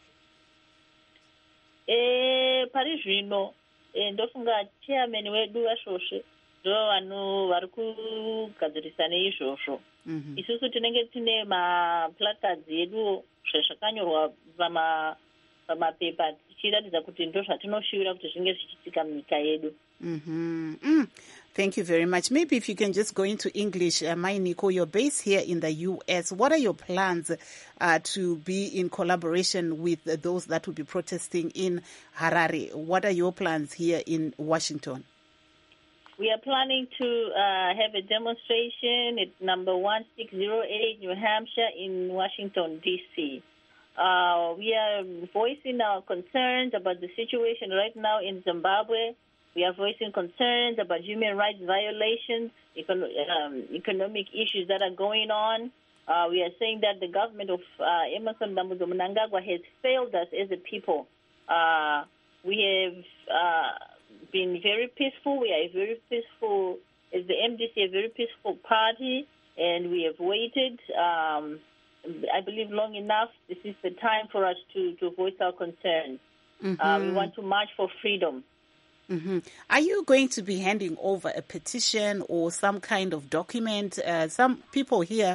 Q: Eh pari zvino e, ndofunga chairman wedu vasvosve ndo vanhu vari kugadzirisa neizvozvo. Mm -hmm. Isusu tinenge tine maplacards edu zvezvakanyorwa pama pamapepa tichiratidza kuti ndo zvatinoshuvira kuti zvinge zvichiitika munyika yedu.
B: Mm-hmm. Mm. Thank you very much. Maybe if you can just go into English, uh, Mainiko, you're based here in the U S. What are your plans uh, to be in collaboration with uh, those that will be protesting in Harare? What are your plans here in Washington?
Q: We are planning to uh, have a demonstration at number one six zero eight New Hampshire in Washington, D C. Uh, we are voicing our concerns about the situation right now in Zimbabwe. We are voicing concerns about human rights violations, econ um, economic issues that are going on. Uh, we are saying that the government of uh, Emmerson Mnangagwa has failed us as a people. Uh, we have uh, been very peaceful. We are a very peaceful, as the M D C, a very peaceful party, and we have waited, um, I believe, long enough. This is the time for us to, to voice our concerns. Mm-hmm. uh, we want to march for freedom.
B: Mm-hmm. Are you going to be handing over a petition or some kind of document? Uh, some people here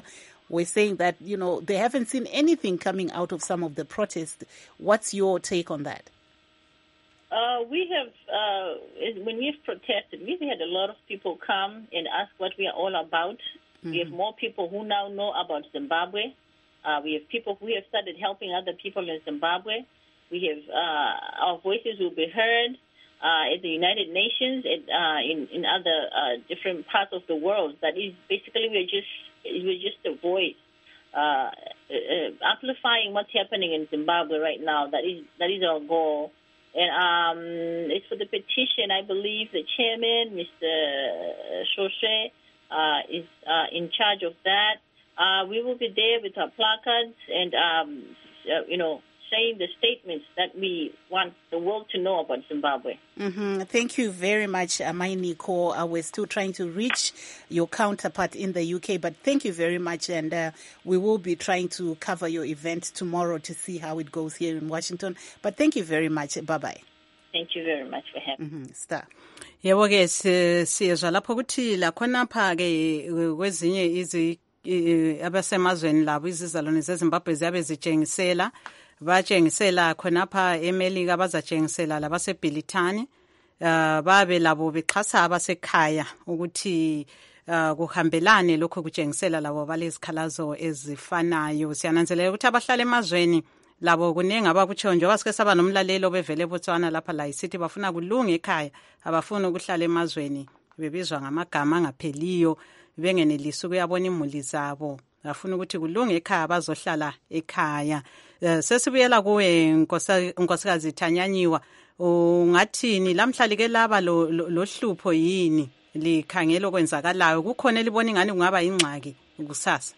A: were saying that, you know, they haven't seen anything coming out of some of the protests. What's your take on that?
Q: Uh, we have, uh, when we've protested, we've had a lot of people come and ask what we are all about. Mm-hmm. We have more people who now know about Zimbabwe. Uh, we have people who have started helping other people in Zimbabwe. We have, uh, our voices will be heard uh, at the United Nations, and uh, in, in other uh, different parts of the world. That is, basically, we're just, we're just a voice. Uh, uh, amplifying what's happening in Zimbabwe right now. That is, that is our goal. And um, it's for the petition. I believe the chairman, Mister Shoshe, uh, is uh, in charge of that. Uh, we will be there with our placards and, um, uh, you know, saying the statements that we want the world to know about Zimbabwe.
A: Mm-hmm. Thank you very much, Amainiko. I was still trying to reach your counterpart in the U K, but thank you very much. And uh, we will be trying to cover your event tomorrow to see how it goes here in Washington. But thank you very much. Bye-bye.
Q: Thank you very much for having me.
A: Mm-hmm. Star.
B: Yebo ke siyezwa lapho ukuthi la khonapha ke kwezinye izi abasemazweni labo izizalwane zeZimbabwe ziyabe zitshengisela batshengisela khonapha eMelika bazatshengisela labasebhilithani uh, babe labo bexhasa abasekhaya ukuthi uh, kuhambelane lokho kutshengisela labo balezikhalazo ezifanayo. Siyananzelela ukuthi abahlala emazweni labo kuningi abakutsho njengoba sike saba nomlalelo bevele eBotswana lapha la isithi bafuna kulunga ekhaya, abafuna ukuhlala emazweni bebizwa ngamagama angapheliyo bengenelisi ukuyabona imuli zabo, bafuna ukuthi kulunga ekhaya bazohlala ekhaya. Uh, sesibuyela kuwe nkosikazi Thanyanyiwa, ungathini lamhlali ke laba lo, lo, lo hlupho yini likhangela okwenzakalayo, kukhona libona ingani kungaba ingxaki kusasa?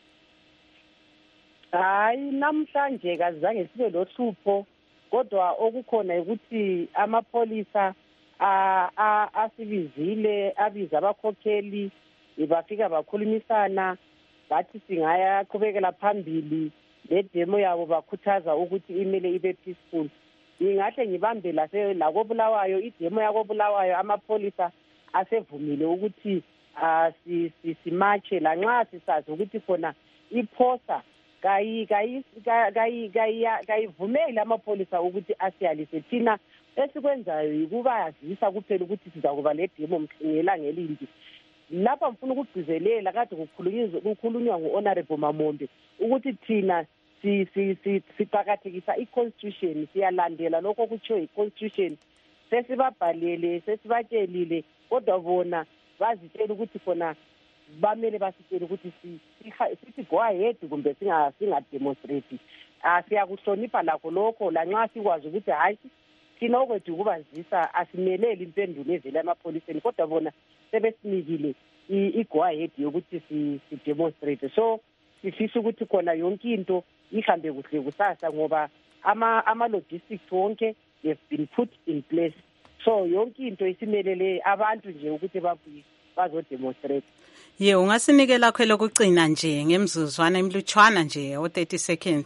J: Hayi, namhlanje kazange sibe lo hlupho, kodwa okukhona ukuthi amapholisa asibizile abiza abakhokheli bafika bakhulumisana bathi singaya qhubekela phambili le demo yabo, bakhuthaza ukuthi imele ibe peaceful. Ngingahle ngibambe lase lakobulawayo idemo yakobulawayo amapholisa asevumile ukuthi simache lanxa sisazi ukuthi khona iphosa kayi kayi kayi kayivumeli amapholisa ukuthi asiyalise. Thina esikwenzayo yikubazisa kuphela ukuthi sizakuba le demo mhlingela ngelindi. Lapha mfuna ukugcizelela kade kukhulunywa kukhulunywa ngo-Honorable Mamombe ukuthi thina siqakathekisa i-constitution, siyalandela lokho kutshiwo i-constitution. Sesibabhalele, sesibatshelile, kodwa bona bazitshela ukuthi khona bamele basitshele ukuthi sithi go ahead kumbe singademonstrate. Siyakuhlonipha lakho lokho lanxa sikwazi ukuthi hayi thina okwethu ukubazisa asimeleli impendulo evela emapholiseni, kodwa bona sebesinikile i-go ahead yokuthi si-demonstrate. So sifisa ukuthi khona yonke into ihambe kuhle kusasa ngoba ama-logistics wonke have been put in place. So yonke into isimelele abantu nje ukuthi babuye bazodemonstrate.
B: Ye, ungasinikela kho lokugcina nje ngemzuzwana emlutshwana nje o thirty seconds.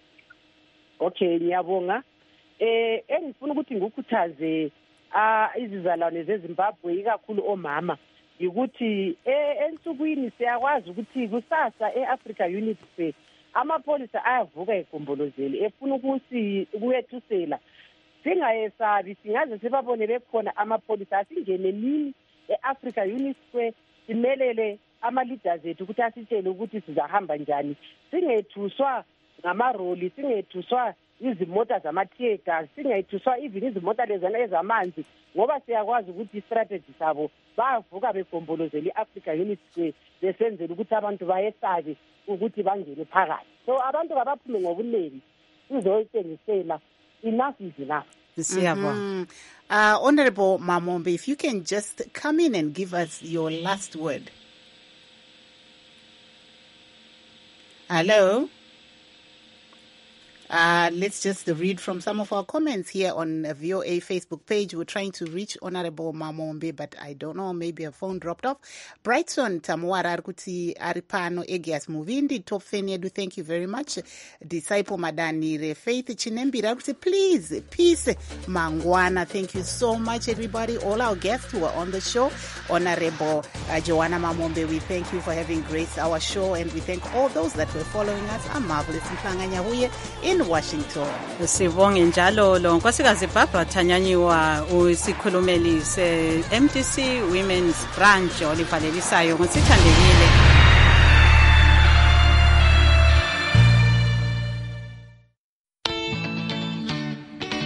J: Okay, ngiyabonga. Eh engifuna ukuthi ngikukhuthaze ah izizalwane zeZimbabwe ikakhulu omama ukuthi ensukwini siyakwazi ukuthi kusasa eAfrica Unity Fair amapholisa ayavuka egombolozeli efuna ukuthi kuyethusela. Singayesabi, singaze sibabone bekhona amapholisa asingene nini eAfrica Unity Fair simelele ama-leaders ethu ukuthi asitshele ukuthi sizahamba njani. Singethuswa ngamaroli, singethuswa izimota zama-tear gas, singethuswa even izimota lezana ezamanzi, ngoba siyakwazi ukuthi i-strategy sabo bavuka begombolozela i-Africa Unity Fair besenzela ukuthi abantu bayesabe ukuthi bangene phakathi. So abantu kabaphume ngobunengi sizoyitshengisela. Enough is enough.
A: Mm-hmm. Uh, Honorable Mamombe, if you can just come in and give us your last word. Hello? Uh, let's just read from some of our comments here on the V O A Facebook page. We're trying to reach Honorable Mamombe, but I don't know, maybe a phone dropped off. Brighton Tamwara Arkuti Aripano Egias Muvindi, Top Feniedu, thank you very much. Disciple Madani Faith Chinembi Arkuti, please, peace, Mangwana, thank you so much, everybody. All our guests who are on the show. Honorable uh, Joanna Mamombe, we thank you for having graced our show, and we thank all those that were following us. I'm Marvelous Mhlanga in Washington.
B: Sibonge njalo lo nkosikazi Barbara Thanyanyiwa usikhulumeli se M D C Women's Branch olivalelisayo ngosithandekile